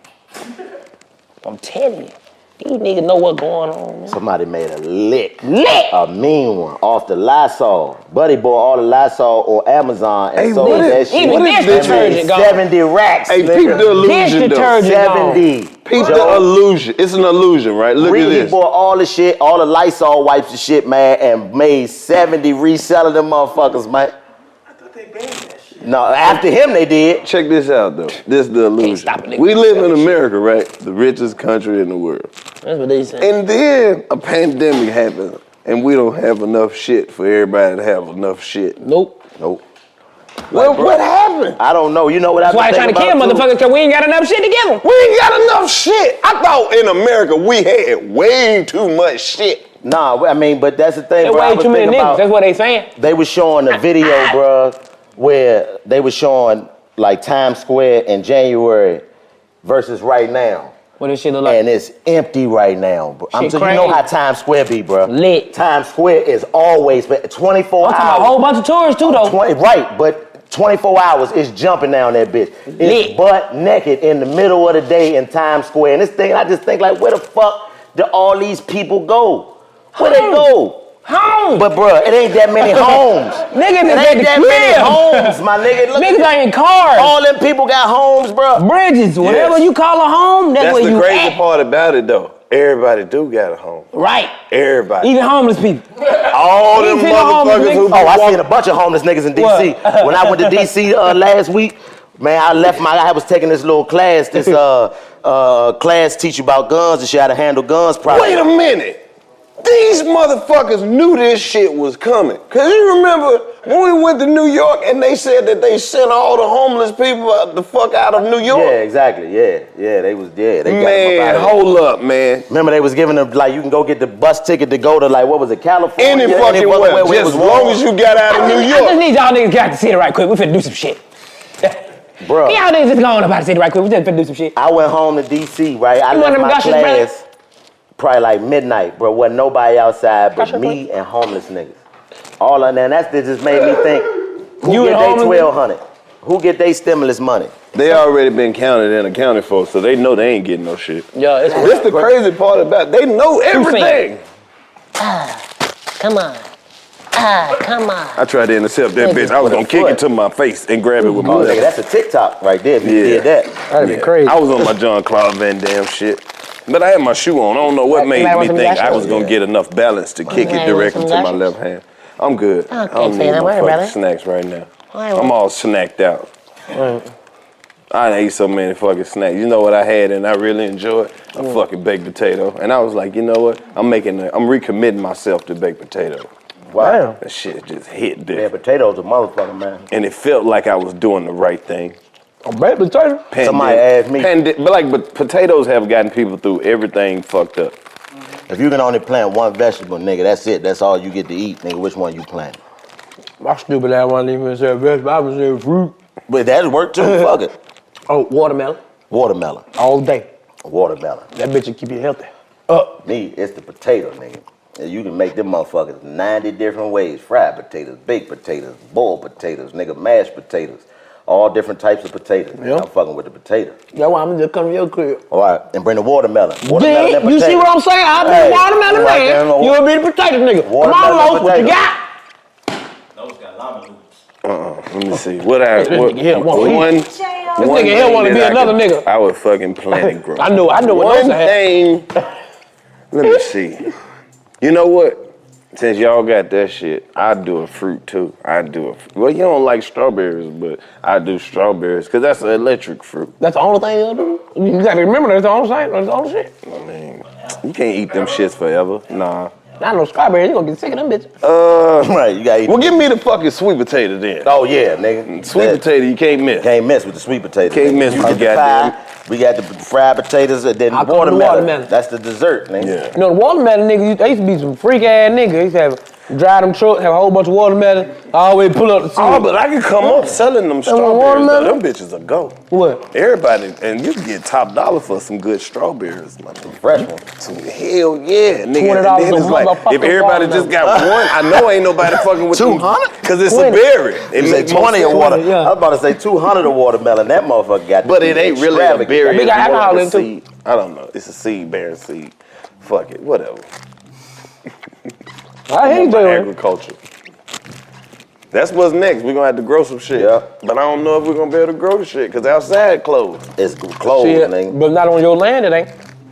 I'm telling you. These niggas know what's going on, man. Somebody made a lick. Lick! A mean one off the Lysol. Buddy bought all the Lysol on Amazon and Hey, sold what that is- shit. Even what dish is this? detergent gone. seventy racks. Hey, nigga. peep the Dish illusion though. detergent gone. seventy. Peep the Joe. illusion. It's an illusion, right? Look Reed at this. bought all the shit, all the Lysol wipes and shit, man, and made seventy reselling them motherfuckers, man. I thought they banned that shit. No, after him they did. Check this out, though. This is the illusion. stop a nigga We from live selling in shit. America, right? The richest country in the world. That's what they say. And then a pandemic happens, and we don't have enough shit for everybody to have enough shit. Nope. Nope. Well, bro. what happened? I don't know. You know what I've That's why been they trying to thinking kill about, too? motherfuckers, because we ain't got enough shit to give them. We ain't got enough shit. I thought in America we had way too much shit. Nah, I mean, but that's the thing, There bro. I way was too many thinking niggas. about- That's what they saying. They was showing a video, bruh, where they was showing like Times Square in January versus right now. What this shit look like? And it's empty right now, bro. I'm Shit telling you, you know how crazy. Times Square be, bro. Lit. Times Square is always but twenty-four I'm talking about a hours. whole bunch of tourists too, though. twenty, right, but twenty-four hours is jumping down that bitch. It's Lit. butt naked in the middle of the day in Times Square. And this thing, I just think like, where the fuck do all these people go? Where they Home. go? Home. But bruh, it ain't that many homes. Niggas It is at ain't the that many crib. homes, my nigga. Look, Niggas are in cars, all them people got homes, bruh. bridges, whatever Yes. you call a home, that's, That's where the you crazy at. part about it, though. Everybody do got a home. Right. Everybody. Even homeless people. All You them seen the homeless motherfuckers who niggas? be Oh, I walking- seen a bunch of homeless niggas in D C. What? When I went to D C uh, last week, man, I left my, I was taking this little class, this uh, uh, class teach you about guns and shit, how to handle guns properly. Wait a minute. These motherfuckers knew this shit was coming. Cause you remember when we went to New York and they said that they sent all the homeless people out the fuck out of New York? Yeah, exactly, yeah, yeah, they was, yeah, they got them Man, up out of there. hold up, man. Remember they was giving them, like, you can go get the bus ticket to go to, like, what was it, California? Any fucking fucking way, where it just was as long warm. as you got out of New I just York. need y'all niggas got to see it right quick. We finna do some shit. Bruh. Y'all niggas just going about to see it right quick. We just finna do some shit. I went home to D C, right? I You left one of them my gushers, class probably like midnight, bro. Wasn't nobody outside but Gusher, me and homeless niggas. All of that, that's that just made me think, who You and get they homeless twelve hundred? Who get they stimulus money? They already been counted and accounted for, so they know they ain't getting no shit. Yeah, it's This the crazy part about it. They know everything. Come on. Ah, come on. I tried to intercept that bitch. I was gonna kick it to my face and grab it with my Oh, nigga, leg. that's a TikTok right there. If you Yeah. did that. That'd be crazy. I was on my John Claude Van Damme shit. But I had my shoe on. I don't know what Like, made you might me want some think gusher? I was gonna get enough balance to kick might it want directly some to my gushers? left hand. I'm good. I Okay, don't say need that no word, fucking brother. snacks right now. Why I'm won't- all snacked out. I done ate so many fucking snacks. You know what I had and I really enjoyed? A fucking baked potato. And I was like, you know what? I'm making, a, I'm recommitting myself to baked potato. Wow. That shit just hit Yeah, different. potatoes a motherfucker, man. And it felt like I was doing the right thing. Baked potato? Somebody asked me. Pandi- but like, but potatoes have gotten people through everything fucked up. If you can only plant one vegetable, nigga, that's it. That's all you get to eat, nigga. Which one you plant? My stupid ass wasn't even saying vegetable. I was saying fruit. But that'll work too. Fuck it. Oh, watermelon. Watermelon. All day. Watermelon. That bitch will keep you healthy. Up. Me, it's the potato, nigga. And you can make them motherfuckers ninety different ways. Fried potatoes, baked potatoes, boiled potatoes, nigga, mashed potatoes. all different types of potatoes. Yeah. I'm fucking with the potato. That's why I'm just coming to your crib. All right, and bring the watermelon. Watermelon Yeah, and you see potato. what I'm saying? I'll be Hey, the watermelon right there in man. the- You'll be the potato nigga. Come Watermelon on, Los, and what you potato. got? Uh-uh. Let me see. What I This what, nigga here want to one, eat. This nigga here want to be another nigga. I would fucking plant and grow. I know, I know what One Los had. thing. Let me see. You know what? Since y'all got that shit, I do a fruit too. I do a fr- well. You don't like strawberries, but I do strawberries because that's an electric fruit. That's the only thing you'll do. You gotta remember that's the only thing. That's the only shit. I mean, you can't eat them shits forever. Nah. Not no strawberries. You gonna get sick of them bitches. Uh, Right, you gotta eat. well, give me the fucking sweet potato then. Oh yeah, nigga. Sweet That- potato, you can't miss. Can't mess with the sweet potatoes. Can't nigga. mess You with get the the goddamn- pie. We got the fried potatoes and then I'll come to the watermelon. watermelon. That's the dessert, nigga. Yeah. You know, the watermelon niggas, they used to be some freak ass niggas. They used to have drive them trucks, have a whole bunch of watermelon. Always pull up the seat. Oh, but I can come up selling them strawberries. Though. watermelon? Them bitches a go. What? Everybody, and you can get top dollar for some good strawberries, man. Fresh one. Some hell yeah, nigga. twenty And dollars then a it's like, motherfucking if everybody just got one, I know ain't nobody fucking with two hundred? Because it's twenty. a berry. It You say makes more twenty of sense. water. yeah. I was about to say two hundred of watermelon. That motherfucker got. But it ain't really a extravagant. berry. They got it's more alcohol of a in it, too. seed. I don't know. It's a seed bearing seed. Fuck it, whatever. I hate My you. agriculture. That's what's next. We're gonna have to grow some shit. Yeah. But I don't know if we're gonna be able to grow the shit because outside closed. It's closed, Shit, nigga. but not on your land, it ain't.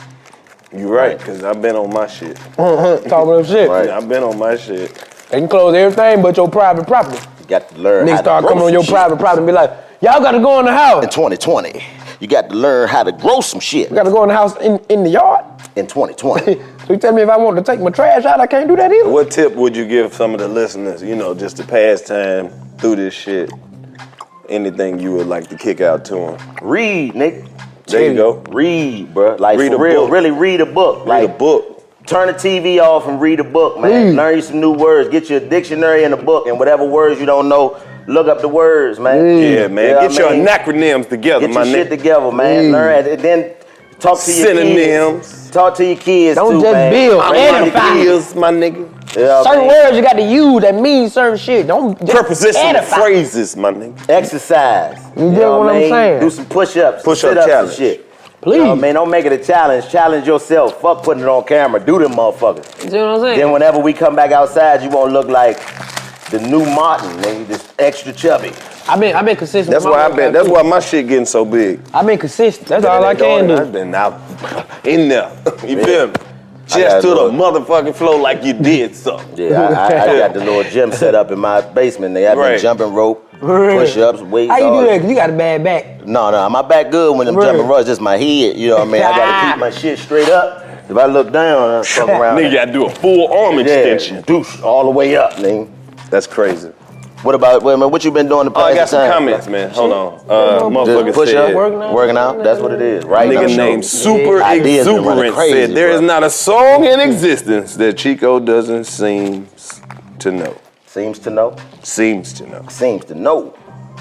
You right, because I've been on my shit. Talking about shit. Right. I've been on my shit. They can close everything but your private property. You got to learn how Niggas to start grow coming on some your shit. private property and be like, y'all gotta go in the house. In twenty twenty, you got to learn how to grow some shit. You gotta go in the house in, in the yard. In twenty twenty. So you tell me if I want to take my trash out, I can't do that either. What tip would you give some of the listeners, you know, just to pass time through this shit? Anything you would like to kick out to them? Read, nigga. There you go. Read, bro. Like Read for a real, book. really read a book. Read like a book. turn the T V off and read a book, man. Read. Learn you some new words. Get you a dictionary and a book, and whatever words you don't know, look up the words, man. Yeah, man. You know Get what your I mean? acronyms together, Get my your shit nigga. together, man. Learn it, and then talk to your Synonyms. kids. Talk to your kids Don't too, just man. build, Learn edify. your Is my nigga. kids. You know what I Certain mean? words you got to use that mean certain shit. Don't just Prepositional edify. phrases, my nigga. Exercise. You get what I'm I mean? saying? Do some push-ups, Push-up sit-ups challenge. and shit. Please. You know what I mean? Don't make it a challenge. Challenge yourself. Fuck putting it on camera. Do them motherfuckers. You know what I'm saying? Then whenever we come back outside, you won't look like the new Martin, nigga, just extra chubby. I've been, I've been consistent. That's with my why I've been. workout, That's too. why my shit getting so big. I've been consistent. That's all I can I've do. been out in there. You feel me? I Just gotta to the do it. motherfucking flow like you did something. Yeah, I, I, I got the little gym set up in my basement. They have Right. been jumping rope, Really? push-ups, weights. How you all do that? that. Cause you got a bad back. No, no, my back good when I'm Really? jumping ropes. Just my head, you know what I mean? I gotta keep my shit straight up. If I look down, I fuck around. Nigga gotta do a full arm yeah, extension. douche all the way up, nigga. That's crazy. What about, wait a minute, what you been doing to Oh, I got pass the some time? comments, man. Hold on. Uh, Just motherfucker push up, said, Working out. working out, that's what it is, right? nigga now. named Super Ideas been running Exuberant crazy, said, there is bro. not a song in existence that Chico doesn't seem to know. Seems to know. Seems to know. Seems to know.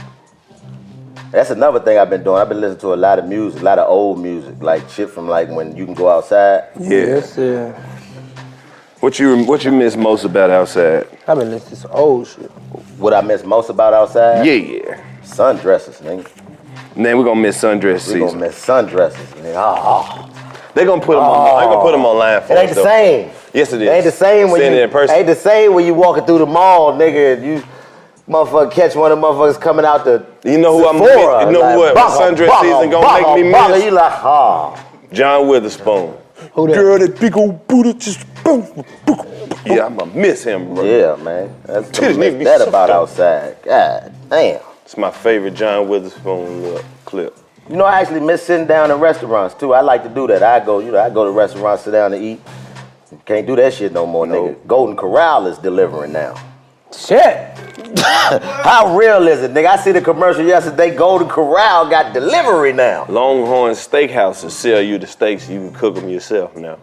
That's another thing I've been doing. I've been listening to a lot of music, a lot of old music, like shit from like when you can go outside. Yeah. yeah. What you what you miss most about outside? I've been listening to some old shit. What I miss most about outside? Yeah, yeah. Sundresses, nigga. Man, we're gonna miss sundress We gonna season. miss sundresses, nigga. Oh, They're gonna put them on. They're gonna put them online for it ain't us, the though. same. Yes, it is. It ain't the same when Seeing you it in person. ain't the same when you walking through the mall, nigga, and you motherfucker catch one of them motherfuckers coming out the You know who I'm Sephora, you know like, what bugger, sundress bugger, season gonna bugger, make me bugger. miss? You like, oh. John Witherspoon. Who that? Girl, that big old booty just boom, boom, boom. Yeah, I'ma miss him, bro. Yeah, man. That's Titties what need to be that sucked about up. outside. God damn. It's my favorite John Witherspoon look, clip. You know, I actually miss sitting down in restaurants too. I like to do that. I go, you know, I go to restaurants, sit down and eat. Can't do that shit no more, No. nigga. Golden Corral is delivering now. Shit. How real is it, nigga? I see the commercial yesterday. Golden Corral got delivery now. Longhorn Steakhouses sell you the steaks. You can cook them yourself now.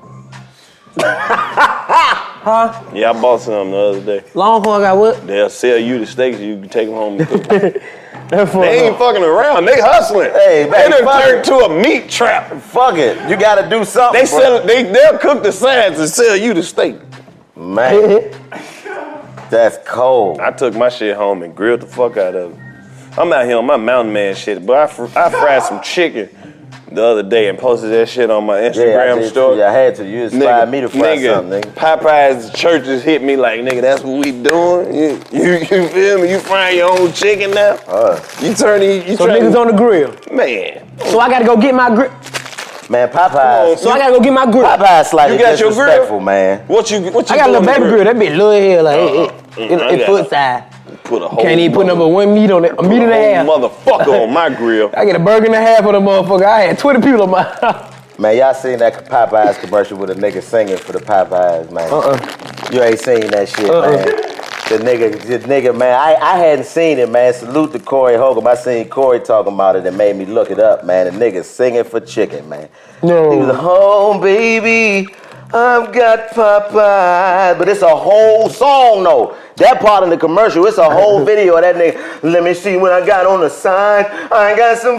Huh? Yeah, I bought some the other day. Longhorn got what? They'll sell you the steaks. You can take them home and cook them. That's They ain't fucking around. They hustling. Hey, they man, done fuck turned it. to a meat trap. Fuck it. You gotta do something. They bro. sell. They they'll cook the sides and sell you the steak. Man, that's cold. I took my shit home and grilled the fuck out of it. I'm out here on my mountain man shit, but I, fr- I fried some chicken the other day and posted that shit on my Instagram yeah, I story. Yeah, I had to. You inspired me to fry nigga, something, nigga. Popeyes churches hit me like, nigga, that's what we doing. You, you, you feel me? You frying your own chicken now? Uh, you turning, you So trying niggas on the grill. Man. So I gotta go get my grill. Man, Popeyes. So I gotta go get my grill. Popeyes slightly You got your grill? disrespectful, man. What you, what you I got a little doing baby to grill. That bitch little here, like it, it, Mm, it, I it got- foot size. Put a whole Can't even put mother- number one meat on it. A meat and a half. motherfucker on my grill. I get a burger and a half of the motherfucker. I had twenty people on my. Man, y'all seen that Popeyes commercial with a nigga singing for the Popeyes, man? Uh-uh. You ain't seen that shit, Uh-uh. man. The nigga, the nigga, man, I, I hadn't seen it, man. Salute to Corey Holcomb. I seen Corey talking about it and made me look it up, man. The nigga singing for chicken, man. No. He was like, home, baby, I've got Popeyes. But it's a whole song, though. That part of the commercial, it's a whole video of that nigga. Let me see what I got on the side. I got some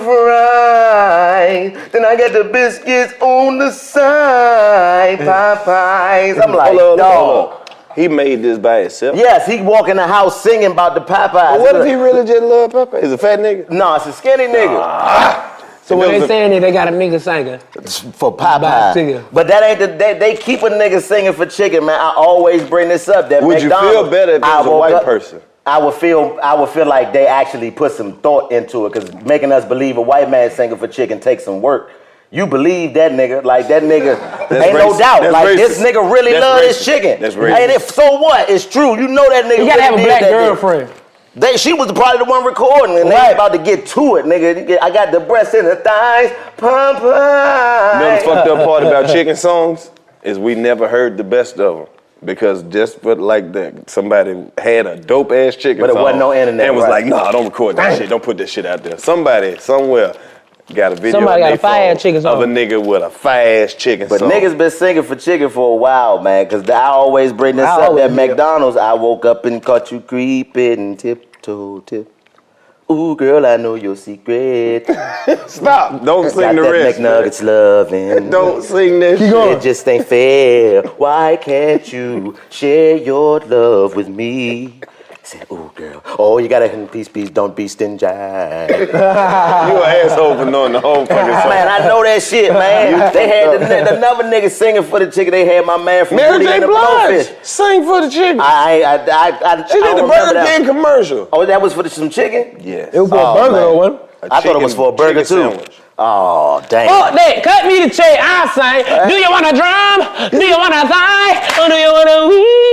fries. Then I got the biscuits on the side. Popeyes. I'm like, Hold on, dog. hold on. He made this by himself? Yes, he walk in the house singing about the Popeyes. But what if he really just love Popeyes? He's a fat nigga? No, it's a skinny nigga. So when It they was a- saying that they got a nigga singer. For About Popeyes. chicken. But that ain't the, they, they keep a nigga singing for chicken, man. I always bring this up. That Would you McDonald's, feel better if it I was a woke white up- person? I would feel I would feel like they actually put some thought into it, because making us believe a white man singing for chicken takes some work. You believe that nigga, like that nigga, ain't no racist. doubt. That's like this racist. nigga really That's love his racist. chicken. That's racist. And if so what? It's true. You know that nigga. You gotta really have a did black that nigga. girlfriend. They, she was probably the one recording, and Right. they about to get to it, nigga. I got the breasts and the thighs, pump, You know the fucked up part about chicken songs is we never heard the best of them. Because just for like that, somebody had a dope ass chicken But it song wasn't no internet, and was right. like, nah, don't record that shit. Don't put that shit out there. Somebody, somewhere, got a video Somebody on got a their fire phone chicken of song. a nigga with a fire ass chicken But song. niggas been singing for chicken for a while, man, because I always bring this I up. always That do. McDonald's, I woke up and caught you creeping, tiptoe, tip. Ooh, girl, I know your secret. Stop. Don't Got sing the that rest. man. McNuggets loving. Don't sing that shit. It just ain't fair. Why can't you share your love with me? I said, ooh, girl. Oh, you gotta, peace, peace, don't be stingy. Man, You an asshole for knowing the whole fucking song. I know that shit, man. They had the, another nigga singing for the chicken. They had my man from Mary Booty J. and the Blige, Blowfish. sing for the chicken. I, I, I, I, She I did the don't remember Burger that. King commercial. Oh, that was for the, some chicken? Yes. It was for Oh, a burger man. or one. I thought it was for a burger too. chicken sandwich. Oh, damn. Fuck that. Cut me the check. I sing. Do you want a drum? Do you want a thigh? Or do you want a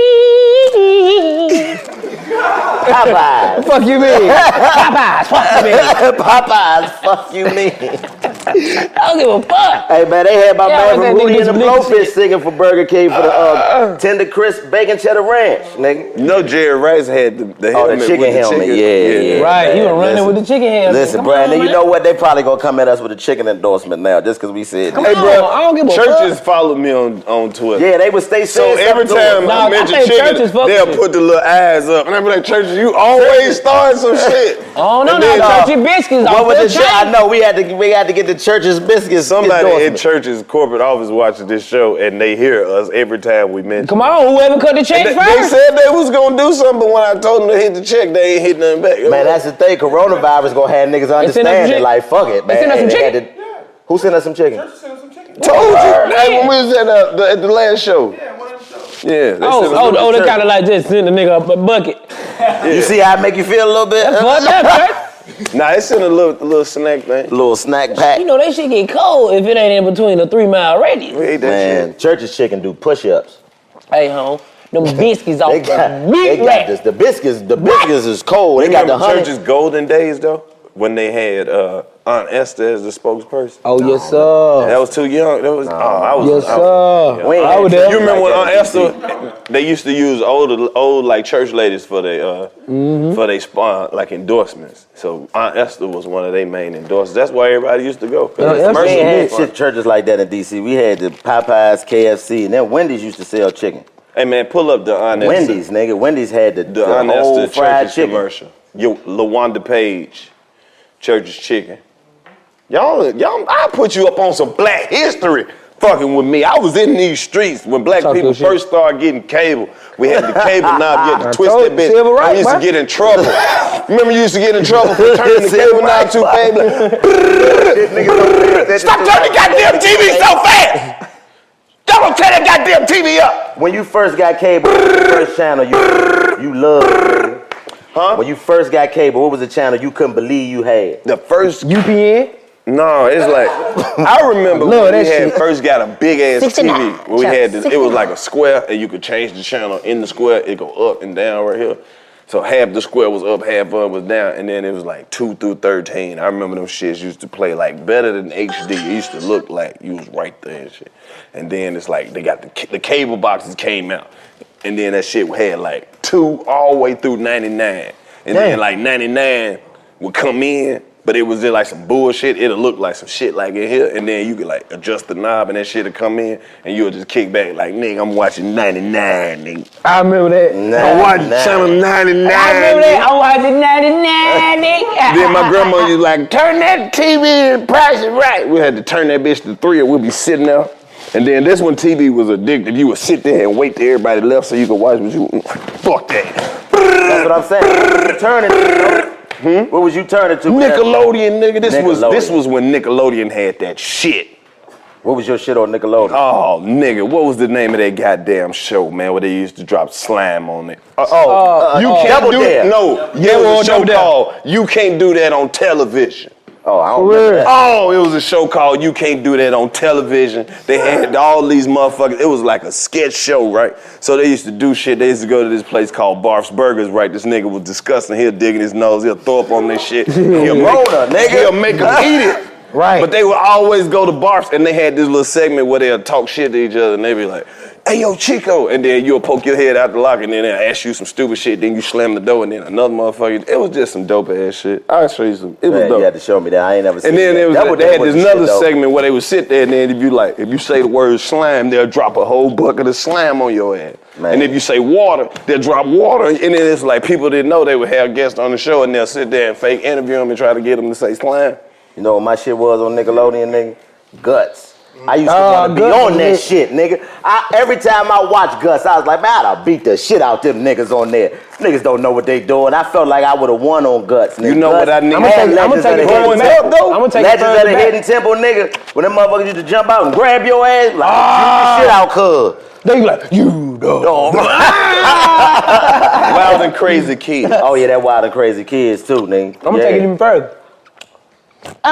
wee? Popeyes. Fuck you mean? Popeyes. Fuck you mean? Popeyes, fuck you mean. I don't give a fuck. Hey, man, they had my Yeah, man that from nigga Rudy do and the some nigga Blowfish shit. singing for Burger King for the uh, tender crisp bacon cheddar ranch, nigga. You know Jerry Rice had the, the Oh, helmet the chicken with the helmet, chicken. yeah, yeah. Right, you Man, were running listen. with the chicken head. Listen, Come Brandon, on, you man. know what? They probably gonna come at us with a chicken endorsement now, just because we said that. Hey, No, bro, I don't give a churches fuck. follow me on, on Twitter. Yeah, they would stay So saying every something to time us. Nah, I I mention think chicken, churches fuck they'll with you. put the little eyes up. And I be like, churches, you always start some shit. Oh, no, And no, then, uh, churchy biscuits. What off was the the church? I chain. know we had to we had to get the church's biscuits. Somebody in endorsement. church's corporate office watches this show, and they hear us every time we mention. Come on, whoever cut the check They, they first. said they was gonna do something, but when I told them to hit the check, they ain't hit nothing back. Man, that's the thing. Coronavirus gonna have niggas sent us some understand it. chicken. Like, fuck it, man. They sent us some They had chicken? to- Who sent us some chicken? told you. Hey, when we was at, uh, the, at the last show. Yeah, one of them shows. Yeah. They Oh, sent us oh, some oh, they church. kind of like just send a nigga up a bucket. You see how I make you feel a little bit? Fuck that, Nah, they sent a little, a little snack thing. Little snack pack. You know, they shit get cold if it ain't in between a three mile radius. We ate that Man, church's chicken do push-ups. Hey, home, them biscuits off They the got, they meat got rack. this. The biscuits, the biscuits is cold. shit. They got the Remember honey. church's golden days though, when they had uh, Aunt Esther as the spokesperson. Oh, yes, sir. That was too young. That was. Oh, I was. Yes, I was- sir. We ain't I had was church there. You remember when like Aunt that in D C. Esther? They used to use old, old like church ladies for their uh, Mm-hmm. for their spawn like endorsements. So Aunt Esther was one of their main endorsers. That's why everybody used to go. 'cause Aunt it's Esther We commercial ain't had fun. shit churches like that in D C. We had the Popeyes, K F C, and then Wendy's used to sell chicken. Hey man, pull up the Aunt Esther. Wendy's, nigga. Wendy's had the, The the Aunt whole Esther fried church's chicken. commercial. Yo, LaWanda Page, Church's Chicken. Y'all, y'all, I put you up on some Black History fucking with me. I was in these streets when black Talk people your shit. first started getting cable. We had the cable knob, you had I to twist told that you, bitch. Silver right, we used boy. to get in trouble. Remember you used to get in trouble for turning the cable knob too fast? Like, stop turning the goddamn T V so fast! Don't turn that goddamn T V up! When you first got cable, first channel you you loved. Huh? When you first got cable, what was the channel you couldn't believe you had? The first U P N? No, it's like I remember Love when that we had shit. first got a big ass T V. sixty-nine. Where we had this, it was like a square, and you could change the channel in the square. It go up and down right here. So half the square was up, half of it was down, and then it was like two through thirteen. I remember them shits used to play like better than H D. It used to look like you was right there and shit. And then it's like they got the the cable boxes came out, and then that shit had like two all the way through ninety-nine, and then Damn. like ninety-nine would come in. But it was just like some bullshit. It'll look like some shit like in here, and then you could like adjust the knob, and that shit'll come in, and you'll just kick back like, nigga, I'm watching ninety-nine, nigga. I remember that. I'm watching channel ninety-nine. I remember that. nigga. I'm watching ninety-nine, nigga. Then my grandma used to like, turn that T V and price it right. We had to turn that bitch to three, or we'd be sitting there. And then this one T V was addictive. You would sit there and wait till everybody left so you could watch what you. Fuck that. That's what I'm saying. What was you turning to? Hmm? What was you turning to? Nickelodeon, nigga. This was Nickelodeon. this was when Nickelodeon had that shit. What was your shit on Nickelodeon? Oh, nigga, what was the name of that goddamn show, man, where they used to drop slime on it? Uh, oh, uh, you uh, can't Double do Dare. it. No, there Double was a show Double Dare. called You Can't Do That on Television. Oh, I don't remember that. Oh, it was a show called You Can't Do That on Television. They had all these motherfuckers. It was like a sketch show, right? So they used to do shit. They used to go to this place called Barf's Burgers, right? This nigga was disgusting. He'll dig in his nose. He'll throw up on this shit. He'll make, Rona, nigga. He'll make him eat it. Right. But they would always go to Barf's, and they had this little segment where they'll talk shit to each other, and they'd be like, hey, yo, Chico. And then you'll poke your head out the locker, and then they'll ask you some stupid shit. Then you slam the door, and then another motherfucker. It was just some dope ass shit. I'll show you some. It was Man, dope. you had to show me that. I ain't never seen And then that. it was Double like, they Dare had was this the another shit, though. segment where they would sit there, and then if you like, if you say the word slime, they'll drop a whole bucket of slime on your ass. Man. And if you say water, they'll drop water. And then it's like people didn't know they would have guests on the show, and they'll sit there and fake interview them and try to get them to say slime. You know what my shit was on Nickelodeon, nigga? Guts. I used to Oh, want to be Guts on was that it. shit, nigga. I, every time I watch Guts, I was like, man, I'd beat the shit out them niggas on there. Niggas don't know what they doing. I felt like I would have won on Guts, nigga. You know Guts, what I need? I'ma had take- I'ma Legends take of it the further Hidden back. Temple. I'ma take it Legends further of the back. Hidden Temple, nigga. When them motherfuckers used to jump out and grab your ass, like, shoot the shit out, cuz. They be like, you know. Oh, Wild and Crazy Kids. oh, yeah, that Wild and Crazy Kids, too, nigga. I'm gonna yeah. take it even further. Uh,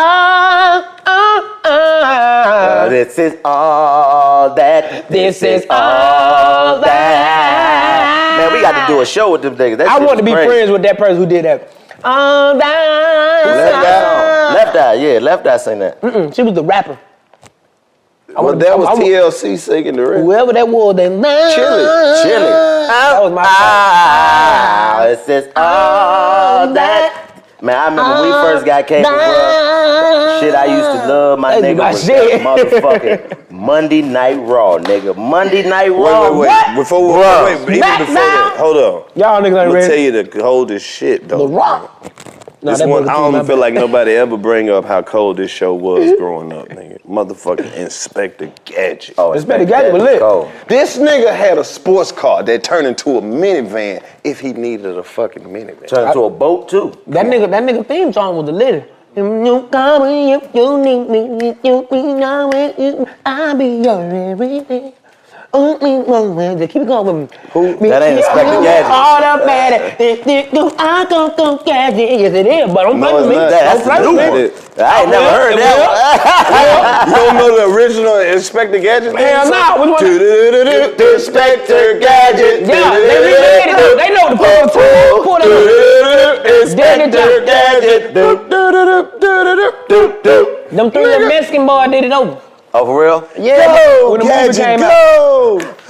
this is all that. This is all that. Man, we got to do a show with them niggas. That I shit want to was be crazy. friends with that person who did that. All that. Left Eye. Left Eye, yeah, Left Eye sing that. Mm, she was the rapper. I Well, wanna- that I- was I- T L C singing the rest. Whoever that was, that Chili. Chili. That was my Ah, this is all that. Man, I remember when we first got cable, bro. Shit I used to love, my That's nigga, my was shit. that motherfucking Monday Night Raw, nigga. Monday Night Wait, Raw. wait, wait. What? Before we, Bruh. wait, even Back before now. that, hold on. Y'all niggas ain't I'm gonna ready. tell you the coldest shit, though. The Rock. No, This that one, brother I too, don't my feel bad. like nobody ever bring up how cold this show was growing up, nigga. Motherfucking Inspector Gadget. Oh, Inspector Inspector Gadget was lit. cold. This nigga had a sports car that turned into a minivan if he needed a fucking minivan. Turned into a boat, too. That nigga, that nigga theme song was the litter. If you call me, if you need me, if you be now, I'll be your everything. Just keep it going with me. Who? That ain't Inspector Gadget. All the better. I go go gadget. Yes, it is, but don't No, play with it's me. not. That's Don't the play new with one. me. I ain't never heard that You don't know the original Inspector Gadget? Hell no, which one? Do-do-do-do, Inspector Gadget. Yeah, they remade it though. They know the pull too. Pull them. Inspector Gadget. Do-do-do-do-do-do-do. Them three little Mexican boys did it over. Oh, for real? Yeah, Go, when the movie Gadget, came out. go.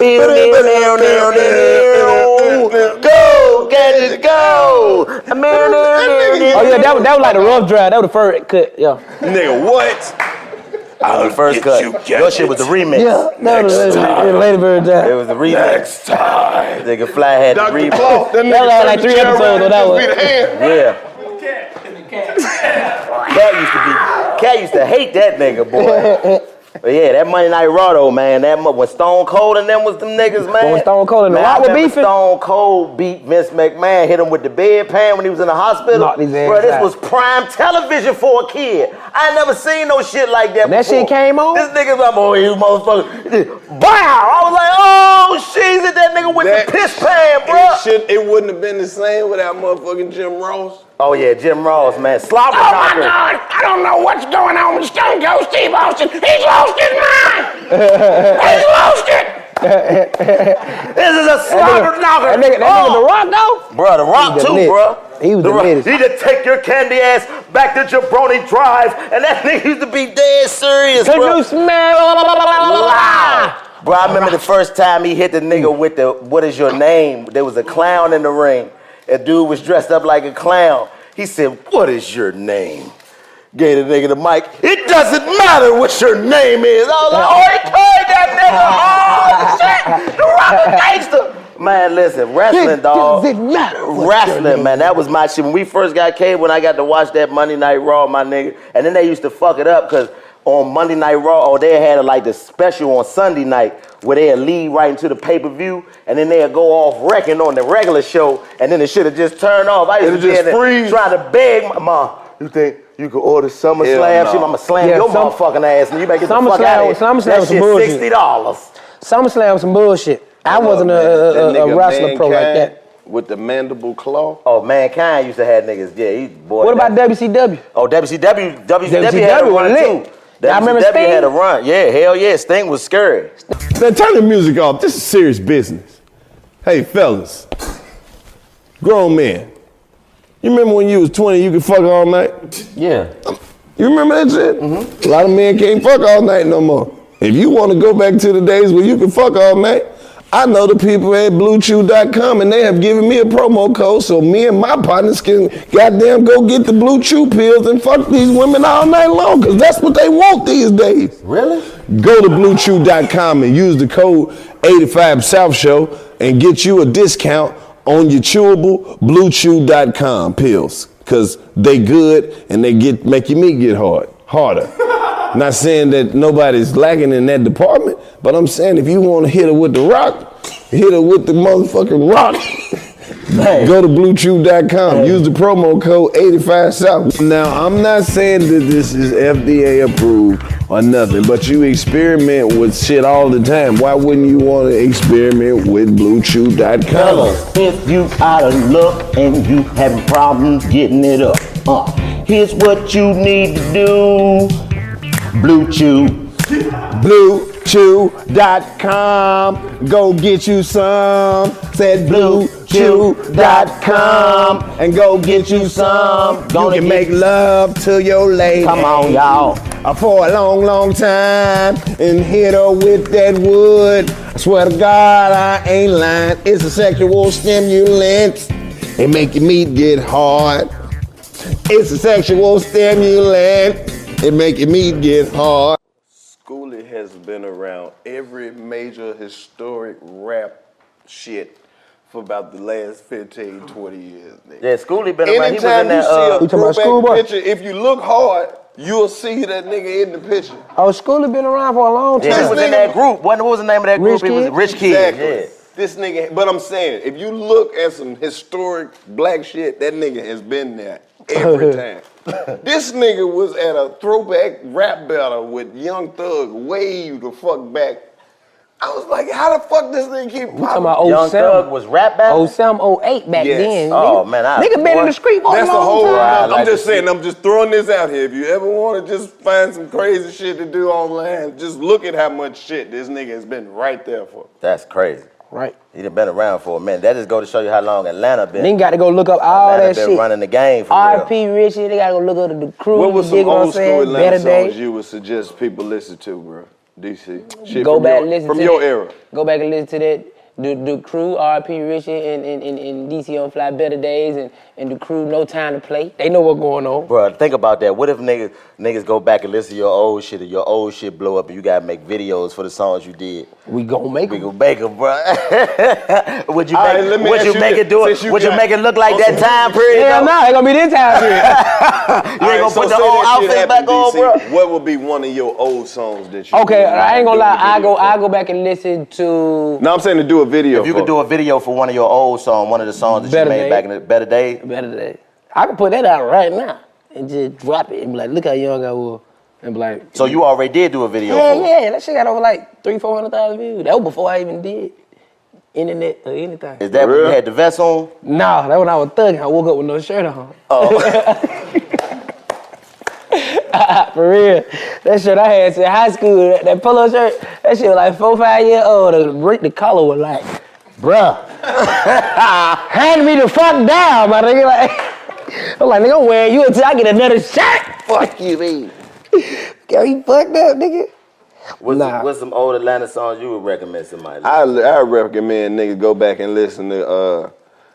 Go, Gadget, go! Oh yeah, that was that was like the rough draft. That was the first cut. Yeah. Nigga, what? That was the first get cut. you, Your shit was the remix. Yeah, that was the Lady Bird It draft. was the remix. Next time. Nigga Fly had the Doctor remix. Claw, that That nigga was like turned three the chair episodes around on that and one. just beat a hand. Yeah. Cat used to be. Cat used to hate that nigga, boy. But yeah, that Monday Night Raw though, man. That mo- when Stone Cold and them was them niggas, man. When Stone Cold and The Man, Rock I were remember beefing? Stone Cold beat Vince McMahon, hit him with the bedpan when he was in the hospital. Knocked his ass Bro, this out. was prime television for a kid. I ain't never seen no shit like that That before. shit came on? This nigga's like, oh, you motherfucker. Bow! I was like, oh, she's that nigga with That the piss pan, bro. It, should, it wouldn't have been the same without motherfucking Jim Ross. Oh yeah, Jim Ross, man. Slobber Oh my knocker. God! I don't know what's going on with Stone Cold Steve Austin. He's lost his mind. He's lost it. This is a slobber knocker. That nigga, that nigga, The Rock though. Bro, The Rock He the too, lit. bro. He was the Rock. littest. He just take your candy ass back to Jabroni Drive, and that nigga used to be dead serious, Can bro. you smell? Loud. Bro, I remember the first time he hit the nigga with the "What is your name?" There was a clown in the ring. A dude was dressed up like a clown. He said, "What is your name?" Gave the nigga the mic. It doesn't matter what your name is. I was like, oh, he carried that nigga. Oh, shit. The Rock is gangster. Man, listen, wrestling, dog. Does it matter what your Wrestling, name man. That was my shit. When we first got cable, when I got to watch that Monday Night Raw, my nigga. And then they used to fuck it up because on Monday Night Raw, or they had like the special on Sunday night where they'd lead right into the pay-per-view, and then they'd go off wrecking on the regular show, and then it should have just turned off. I used It'd to be just in there freeze. trying to beg my mom, you think you could order SummerSlam? Hell no. Shit, I'ma slam Yeah, your some- motherfucking ass, and you better get the SummerSlam- fuck out of here. SummerSlam That was some shit bullshit. sixty dollars. SummerSlam was some bullshit. I wasn't a, That a, a, nigga a wrestler pro like Mankind that. With the mandible claw. Oh, Mankind used to have niggas, yeah, he boy. What about that- W C W? Oh, W C W, W C W, W C W had a was run lit. too. Y'all remember W C W Sting? had a run. Yeah, hell yeah, Sting was scary. Man, turn the music off. This is serious business. Hey, fellas, grown men. You remember when you was twenty, you could fuck all night? Yeah. You remember that shit? Mm-hmm. A lot of men can't fuck all night no more. If you want to go back to the days where you could fuck all night, I know the people at blue chew dot com and they have given me a promo code so me and my partners can goddamn go get the Blue Chew pills and fuck these women all night long, because that's what they want these days. Really? Go to blue chew dot com and use the code eighty-five South Show and get you a discount on your chewable blue chew dot com pills, because they good and they get make your meat get hard, harder. Not saying that nobody's lacking in that department, but I'm saying if you want to hit her with the rock, hit her with the motherfucking rock. Go to blue chew dot com. Use the promo code eighty-five South. Now, I'm not saying that this is F D A approved or nothing, but you experiment with shit all the time. Why wouldn't you want to experiment with blue chew dot com? Fellas, if you out of luck and you having problems getting it up, uh, here's what you need to do. Blue Chew. blue chew dot com. Go get you some. Said blue chew dot com. And go get you some. You Gonna can get- make love to your lady. Come on, y'all. Uh, For a long, long time. And hit her with that wood. I swear to God, I ain't lying. It's a sexual stimulant. It make your meat get hard. It's a sexual stimulant. It make your meat get hard. Schoolie has been around every major historic rap shit for about the last fifteen, twenty years. Nigga. Yeah, Schoolie been around. He was Anytime in you that. see Uh, a You talking about throwback Schoolboy? picture, if you look hard, you'll see that nigga in the picture. Oh, Schoolie been around for a long time. yeah, he was in that group. What was the name of that group? Rich He was Kid? Rich Kid. Exactly. Yeah. This nigga, but I'm saying, if you look at some historic black shit, that nigga has been there every time. This nigga was at a throwback rap battle with Young Thug way the fuck back. I was like, how the fuck this nigga keep Talking popping? about Young old Thug Sam. was rap battle. Oh Sam oh eight back Yes. then. Oh, nigga. man, I- Nigga been boy. in the street for That's a the long whole. time. I'd I'm like to just saying. I'm just throwing this out here. If you ever want to just find some crazy shit to do online, just look at how much shit this nigga has been right there for. That's crazy. Right. He done been around for a minute. That just go to show you how long Atlanta been. Nigga got to go look up all Atlanta that been shit. running the game for R real. P Richie, they got to go look up the crew. What was you some dig what I'm old school saying? Atlanta Better songs Day. you would suggest people listen to, bro? D C. Shit Go from back your, and listen from to your that. era. Go back and listen to that. The, the crew, R P Richard and, and, and, and D C on Fly Better Days and, and the crew, No Time to Play. They know what's going on. Bro, think about that. What if niggas niggas go back and listen to your old shit and your old shit blow up and you gotta make videos for the songs you did? We gon' make We them. gon' make them, bro. would you All make, right, let me would ask you you make this. it do it? Since you Would you got- make it look like on that some- time period? Hell though? no, ain't gonna be this time period. You ain't gonna so put the say old that shit outfit back happened, on, D C. bro? What would be one of your old songs that you? Okay, would I ain't do gonna a lie. I video go, for? I go back and listen to No, I'm saying to do a video. If you for. could do a video for one of your old songs, one of the songs that Better you made Days. back in the Better Days, Better Days. I can put that out right now and just drop it and be like, look how young I was, and be like, so you already did do a video yeah, for it. yeah, that shit got over like three, four hundred thousand views. That was before I even did internet or anything. Is that For when you real? had the vest on? Nah, that when I was thugging. I woke up with no shirt on. For real. That shirt I had in high school, that, that polo shirt, that shit was like four, five years old. The, the collar was like, bruh, hand me the fuck down, my nigga. Like, I'm like, nigga, I'm wearing you until I get another shirt. Fuck you, mean. Yo, he fucked up, nigga. What's, Nah. what's some old Atlanta songs you would recommend somebody? I I recommend niggas go back and listen to uh,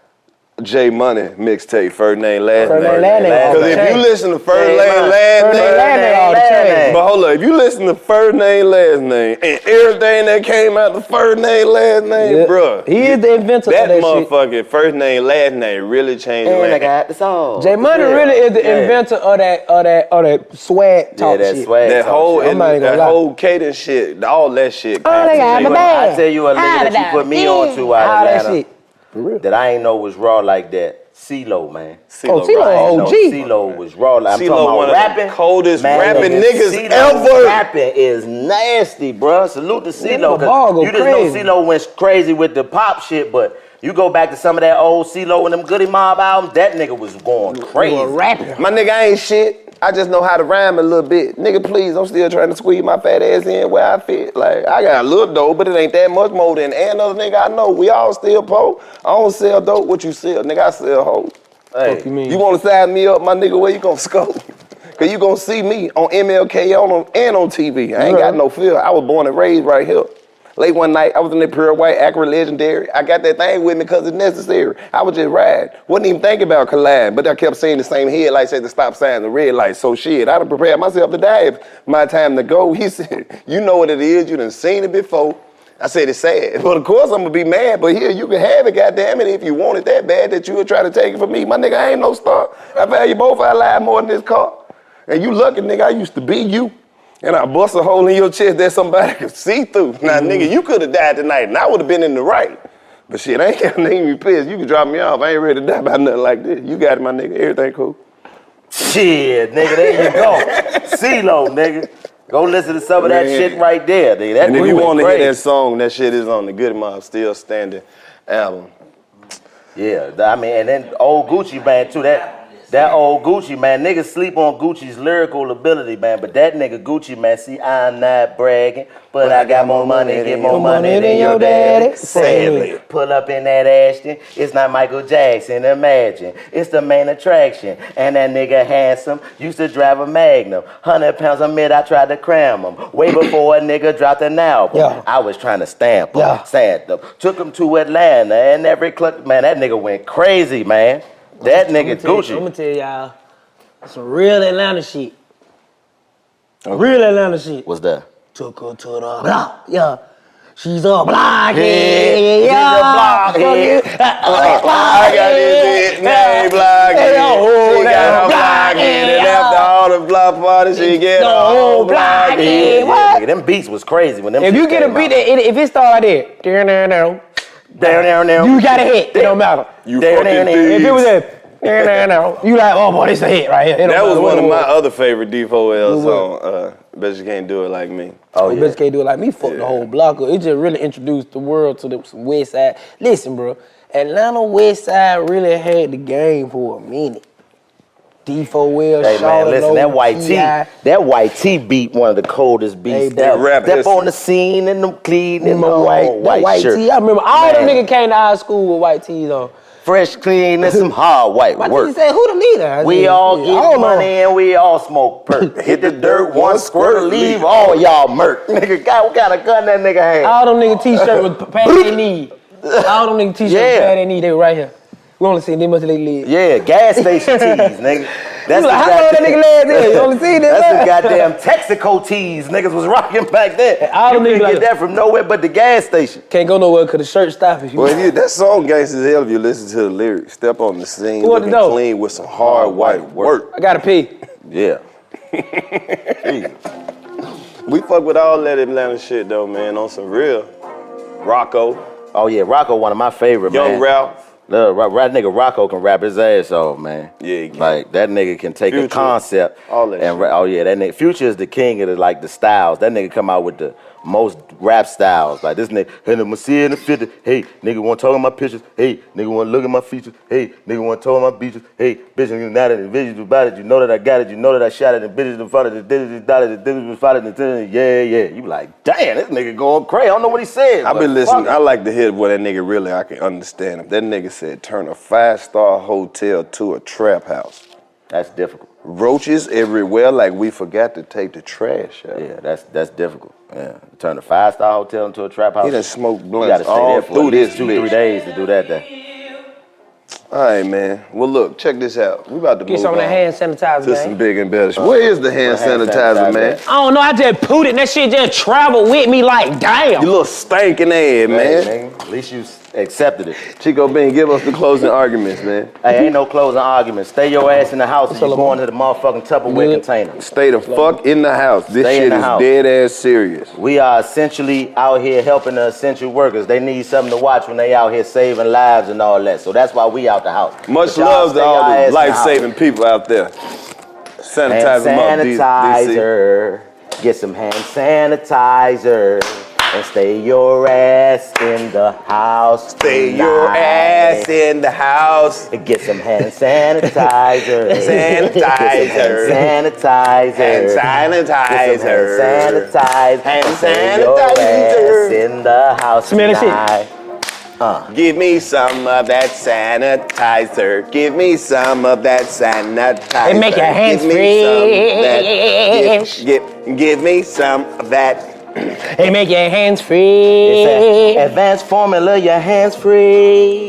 J Money mixtape, first name, last First name. name, last name, all Because the if chain. you listen to first J name, Money. last First name, name, last name, all the chain. but hold up, if you listen to first name, last name, and everything that came out the first name, last name, Yeah. bruh. He is the inventor that of that shit. motherfucking first name, last name really changed the And I language. got the song. J Money Yeah. really is the Yeah. inventor of that, of that, of that swag Yeah, talk that shit. swag. That talk whole, shit. I'm not even that gonna lie. whole cadence shit, all that shit. Oh, they got came the from- bag. I tell you a nigga that you put me on to out All of that Atlanta shit. For real. that I ain't know was raw like that. CeeLo, man. Oh, CeeLo I ain't know O G. CeeLo was raw. Like, I'm CeeLo talking one about of the rapping. coldest man, rapping nigga, niggas CeeLo ever. Rapping is nasty, bruh. Salute to CeeLo. the ball 'cause go You just crazy. know CeeLo went crazy with the pop shit, but you go back to some of that old CeeLo and them Goody Mob albums, that nigga was going crazy. You a rapper. My nigga, I ain't shit. I just know how to rhyme a little bit. Nigga, please, I'm still trying to squeeze my fat ass in where I fit. Like, I got a little dope, but it ain't that much more than any other nigga I know. We all still po. I don't sell dope. What you sell? Nigga, I sell hoes. Hey, Fuck you mean? You wanna sign me up, my nigga, where you gonna scope? Cause you gonna see me on M L K on and on T V. I ain't got no fear. I was born and raised right here. Late one night, I was in that pure white, accurate, legendary. I got that thing with me because it's necessary. I was just riding. Wasn't even thinking about colliding, but I kept seeing the same headlights at the stop signs and red lights. So shit, I done prepared myself to die if my time to go. He said, you know what it is, you done seen it before. I said, it's sad. But of course I'm gonna be mad, but here, you can have it, goddamn it, if you want it that bad that you would try to take it from me. My nigga, I ain't no star. I value both our lives more than this car. And you lucky, nigga, I used to be you. And I bust a hole in your chest that somebody could see through. Now, nigga, you could have died tonight, and I would have been in the right. But shit, I ain't got nothing to be pissed. You can drop me off. I ain't ready to die about nothing like this. You got it, my nigga. Everything cool. shit, nigga, there you go. CeeLo, nigga. Go listen to some of that Man. shit right there, nigga. That And if nigga you went want to hear crazy. that song, that shit is on the Good Mob Still Standing album. Yeah, th- I mean, and then old Gucci man too. That that old Gucci man, niggas sleep on Gucci's lyrical ability, man. But that nigga Gucci man, see, I'm not bragging, but I got more money, get more money than your daddy. Sadly, pull up in that Ashton. It's not Michael Jackson, imagine. It's the main attraction. And that nigga handsome, used to drive a Magnum. Hundred pounds a minute, I tried to cram him. Way before a nigga dropped an album. Yeah. I was trying to stamp him, Yeah. stamp him. Took him to Atlanta, and every club, man, that nigga went crazy, man. That nigga I'm gonna Gucci. tell y'all some real Atlanta shit. Real Atlanta shit. What's that? Took her to the block, yeah. She's a blockhead, She's a yeah. blockhead. Fuck you. I got this bitch named Blockhead. She got a blockhead, and after all the block parties, she get a whole blockhead. Blockhead. What? Nigga, them beats was crazy when them If shit you get a came beat out. that, if it start there, down, down, down, down, down, down. you got a hit. It don't matter. You Down, fucking down, down. thieves. If it was a down, down, down, you like, oh boy, this a hit right here. It don't That was matter one what of it my was. other favorite D four L What songs. Uh, Bet You Can't Do It Like Me. Oh, You yeah. bitch can't do it like me. Fuck the whole block up. It just really introduced the world to the some West Side. Listen, bro, Atlanta West Side really had the game for a minute. D four L, Hey man, Charlotte, listen, that white tee, T I. that white tee beat one of the coldest beats. Hey, That rap step history. on the scene in them clean in My the white, white, that white, white shirt. tee. I remember all them Man. niggas came to our school with white tees on. Fresh, clean, and some hard white My work. teacher said, who the leader? I We said, all "Yeah, get I don't know." money and we all smoke perk. Hit the dirt, one squirt, leave all y'all murk. Nigga, God, what kind of gun that nigga had? All them nigga t-shirt was past their knee. All them niggas t-shirts Yeah. bad they need, they were right here. We only seen them much of their legs. Yeah, gas station tees, nigga. That's Like, the how long that goddamn- nigga legs is? You only seen this? That's the goddamn Texaco tees niggas was rocking back then. all You them couldn't niggas get like- that from nowhere but the gas station. Can't go nowhere because the shirt stop if you. Well, if you, that song gangsta as hell if you listen to the lyrics. Step on the scene Who want to looking know? clean with some hard white work. I gotta pee. Yeah. We fuck with all that Atlanta shit though, man. On some real. Rocco, Oh yeah, Rocco, one of my favorite, Young man. Ralph. Look, right, right nigga Rocco can rap his ass off, man. Yeah, he can. Like that nigga can take Future, a concept all that and shit. ra- oh yeah, that nigga Future is the king of the like the styles. That nigga come out with the most rap styles. Like this nigga, hey, I'ma see in the fifty. Hey, nigga want to talk on my pictures. Hey, nigga want to look at my features. Hey, nigga want to talk on my beaches. Hey, bitch, you now that the visions about it, you know that I got it. You know that I shot it. And bitches the father, the digits dollar, the digits was father, the yeah, yeah. You be like, damn, this nigga going crazy. I don't know what he said. I've but been listening. fuck I it. like to hear what that nigga really. I can understand him. That nigga said, "Turn a five-star hotel to a trap house. That's difficult. Roaches everywhere, like we forgot to take the trash out." Yeah, that's that's difficult. Yeah, turn a five star hotel into a trap house. He done smoked You blunts gotta stay all there for through at least this two, bitch. three days to do that. Day. All right, man. Well, look, check this out. We about to Get move some of on that hand sanitizer, to some man. big and better shit. Where is the hand where hand sanitizer, sanitizer man? at? I don't know, I just put it and that shit just traveled with me like, damn. You little stinking ass, man. Hey, nigga, at least you s- accepted it. Chico Bean, give us the closing arguments, man. Hey, ain't no closing arguments. Stay your ass in the house and you up, going to the motherfucking Tupperware Good. container. Stay the fuck in the house. This Stay in shit the is house. dead ass serious. We are essentially out here helping the essential workers. They need something to watch when they out here saving lives and all that. So that's why we out the house. Much But y'all love stay to all y'all ass the in the house. life-saving people out there. Sanitize Hand them up, D- D C. sanitizer. Get some hand sanitizer. And stay your ass in the house. Stay your ass in the house. Get some hand sanitizer. Sanitizer. Get some hand sanitizer. Hand Get some sanitizer. hand sanitizer. Hand And stay your sanitizer. ass in the house Smell that shit. tonight. Give me some of that sanitizer. Give me some of that sanitizer. It make your hands Give me some of that. fresh. Give, give, give me some of that. It make your hands It's free. that advanced formula, your hands free.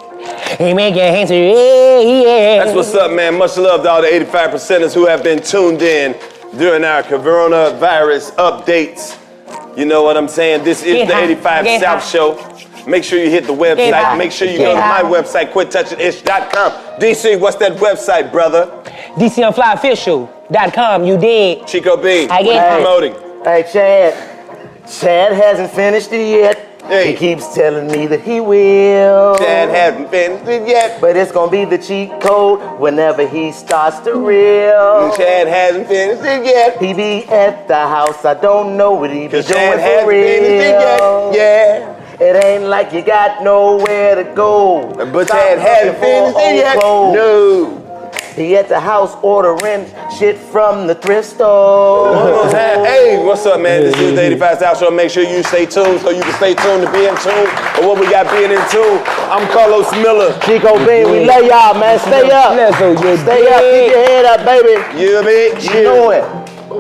It make your hands free. That's what's up, man. Much love to all the eighty-five percenters who have been tuned in during our coronavirus updates. You know what I'm saying? This is Get the high. eighty-five Get South high. Show. Make sure you hit the Get website. high. Make sure you Get go to high. my website, quit touching ish dot com. D C, what's that website, brother? D C on fly official dot com, you dig? Chico B. I What you get- promoting? Hey, Chad. Chad hasn't finished it yet. Hey. He keeps telling me that he will. Chad hasn't finished it yet. But it's gonna be the cheat code whenever he starts to reel. Chad hasn't finished it yet. He be at the house, I don't know what he be doing Cause Chad for hasn't finished it real. yet. Yeah. It ain't like you got nowhere to go. But Stop Chad hasn't looking finished for it old yet. clothes. No. He at the house ordering shit from the thrift store. Hey, what's up, man? This is the eighty-five South Show. Make sure you stay tuned so you can stay tuned to be in tune or what we got being in tune. I'm Carlos Miller. Chico Bean, we love y'all, man. Stay up. Let's go, you Stay up. Keep your head up, baby. You bitch. You know it.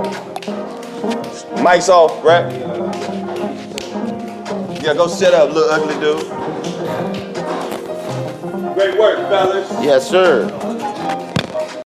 Mic's off, right? Yeah, go sit up, little ugly dude. Great work, fellas. Yes, sir.